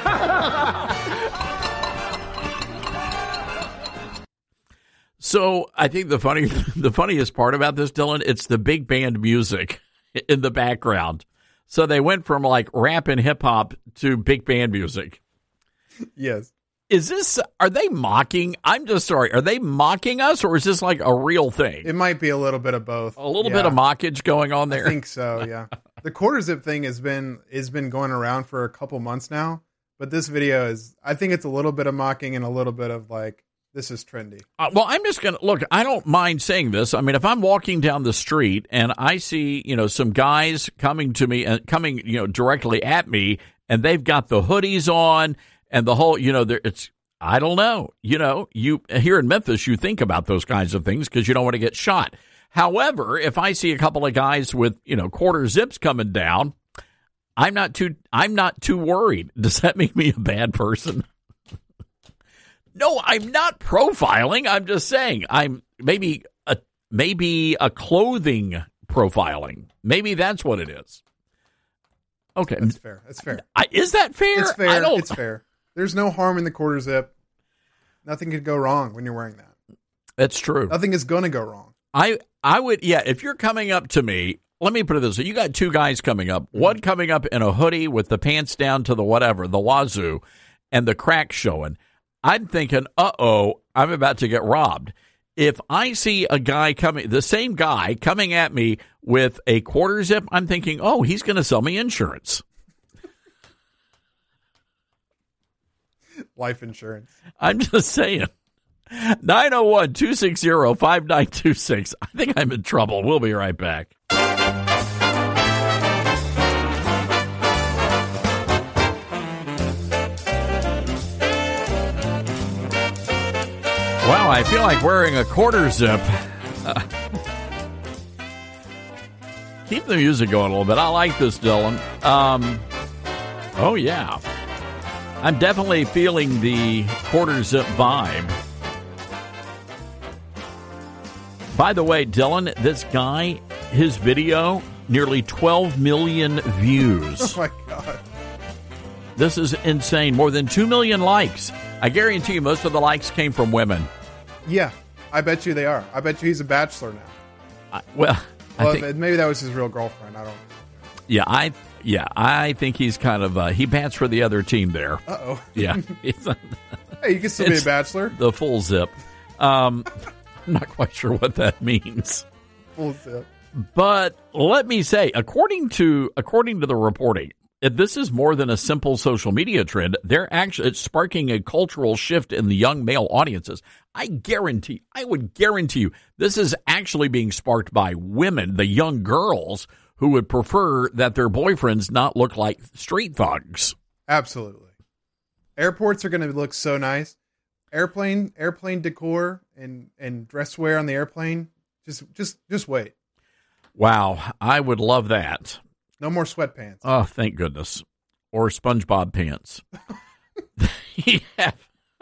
[SPEAKER 3] So I think the funniest part about this, Dylan, it's the big band music in the background. So they went from like rap and hip hop to big band music.
[SPEAKER 11] Yes.
[SPEAKER 3] Are they mocking? I'm just sorry. Are they mocking us, or is this like a real thing?
[SPEAKER 11] It might be a little bit of both.
[SPEAKER 3] A little bit of mockage going on there.
[SPEAKER 11] I think so, yeah. The quarter zip thing has been going around for a couple months now, but this video is, I think it's a little bit of mocking and a little bit of like, this is trendy.
[SPEAKER 3] Well, I'm just going to look. I don't mind saying this. I mean, if I'm walking down the street and I see, some guys coming to me and coming, directly at me, and they've got the hoodies on and the whole, it's, I don't know. You here in Memphis, you think about those kinds of things because you don't want to get shot. However, if I see a couple of guys with, quarter zips coming down, I'm not too worried. Does that make me a bad person? No, I'm not profiling. I'm just saying I'm maybe a clothing profiling. Maybe that's what it is. Okay.
[SPEAKER 11] That's fair. That's fair.
[SPEAKER 3] Is that fair?
[SPEAKER 11] It's fair. It's fair. There's no harm in the quarter zip. Nothing could go wrong when you're wearing that.
[SPEAKER 3] That's true.
[SPEAKER 11] Nothing is going to go wrong.
[SPEAKER 3] I would, if you're coming up to me, let me put it this way. You got two guys coming up, one coming up in a hoodie with the pants down to the wazoo, and the crack showing. I'm thinking, I'm about to get robbed. If I see a guy the same guy coming at me with a quarter zip, I'm thinking, he's going to sell me insurance.
[SPEAKER 11] Life insurance.
[SPEAKER 3] I'm just saying. 901-260-5926. I think I'm in trouble. We'll be right back. Wow, I feel like wearing a quarter zip. Keep the music going a little bit. I like this, Dylan. Oh, yeah. I'm definitely feeling the quarter zip vibe. By the way, Dylan, this guy, his video, nearly 12 million views.
[SPEAKER 11] Oh, my God.
[SPEAKER 3] This is insane. More than 2 million likes. I guarantee you most of the likes came from women.
[SPEAKER 11] Yeah, I bet you they are. I bet you he's a bachelor now.
[SPEAKER 3] I think,
[SPEAKER 11] maybe that was his real girlfriend. I don't know.
[SPEAKER 3] I think he's kind of, he bats for the other team there.
[SPEAKER 11] Uh-oh.
[SPEAKER 3] Yeah.
[SPEAKER 11] Hey, you can still be a bachelor.
[SPEAKER 3] The full zip. I'm not quite sure what that means.
[SPEAKER 11] Full zip.
[SPEAKER 3] But let me say, according to the reporting, this is more than a simple social media trend. It's sparking a cultural shift in the young male audiences. I would guarantee you, this is actually being sparked by women, the young girls, who would prefer that their boyfriends not look like street thugs.
[SPEAKER 11] Absolutely. Airports are going to look so nice. Airplane decor and dress wear on the airplane. Just wait.
[SPEAKER 3] Wow, I would love that.
[SPEAKER 11] No more sweatpants.
[SPEAKER 3] Oh, thank goodness. Or SpongeBob pants. Yeah.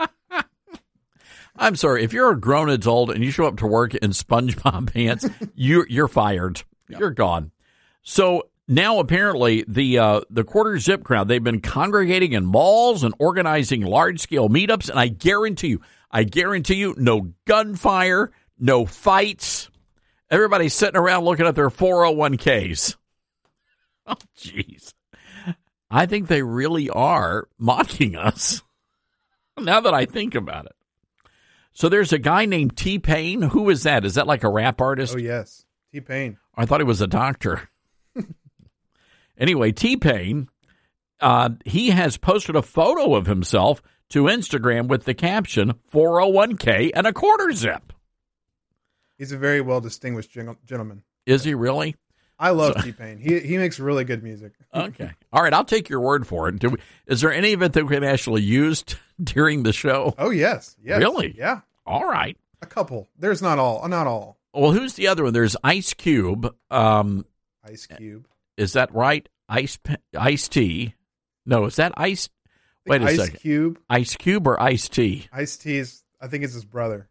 [SPEAKER 3] I'm sorry. If you're a grown adult and you show up to work in SpongeBob pants, you're fired. Yep. You're gone. So now apparently the quarter zip crowd, they've been congregating in malls and organizing large-scale meetups, and I guarantee you, no gunfire, no fights. Everybody's sitting around looking at their 401ks. Oh, jeez. I think they really are mocking us, now that I think about it. So there's a guy named T-Pain. Who is that? Is that like a rap artist?
[SPEAKER 11] Oh, yes. T-Pain.
[SPEAKER 3] I thought he was a doctor. Anyway, T-Pain, he has posted a photo of himself to Instagram with the caption, 401k and a quarter zip.
[SPEAKER 11] He's a very well-distinguished gentleman.
[SPEAKER 3] Is he really?
[SPEAKER 11] I love T-Pain. He makes really good music.
[SPEAKER 3] Okay. All right, I'll take your word for it. Is there any of it that we can actually use during the show?
[SPEAKER 11] Oh, yes.
[SPEAKER 3] Really?
[SPEAKER 11] Yeah.
[SPEAKER 3] All right.
[SPEAKER 11] A couple. There's not all.
[SPEAKER 3] Well, who's the other one? There's Ice Cube.
[SPEAKER 11] Ice Cube.
[SPEAKER 3] Is that right? Ice-T. No, is that Ice? Wait a second.
[SPEAKER 11] Ice Cube.
[SPEAKER 3] Ice Cube or Ice-T?
[SPEAKER 11] Ice-T is, I think it's his brother.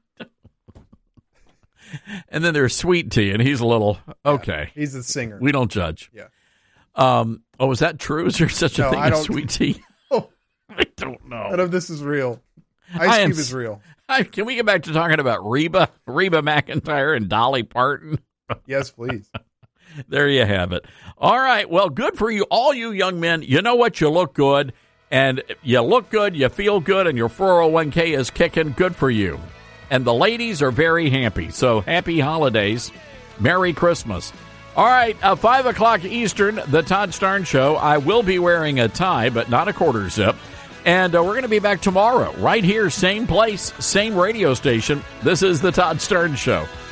[SPEAKER 3] And then there's Sweet Tea, and he's a little, okay.
[SPEAKER 11] Yeah, he's the singer.
[SPEAKER 3] We don't judge.
[SPEAKER 11] Yeah.
[SPEAKER 3] Is that true? Is there such a thing as Sweet Tea?
[SPEAKER 11] Oh,
[SPEAKER 3] I don't know.
[SPEAKER 11] None of this is real. Ice Cube is real.
[SPEAKER 3] Can we get back to talking about Reba McEntire and Dolly Parton?
[SPEAKER 11] Yes, please.
[SPEAKER 3] There you have it. All right. Well, good for you, all you young men. You know what? You look good, and you look good, you feel good, and your 401k is kicking. Good for you. And the ladies are very happy. So happy holidays. Merry Christmas. All right, 5 o'clock Eastern, the Todd Starnes Show. I will be wearing a tie, but not a quarter zip. And we're going to be back tomorrow, right here, same place, same radio station. This is the Todd Starnes Show.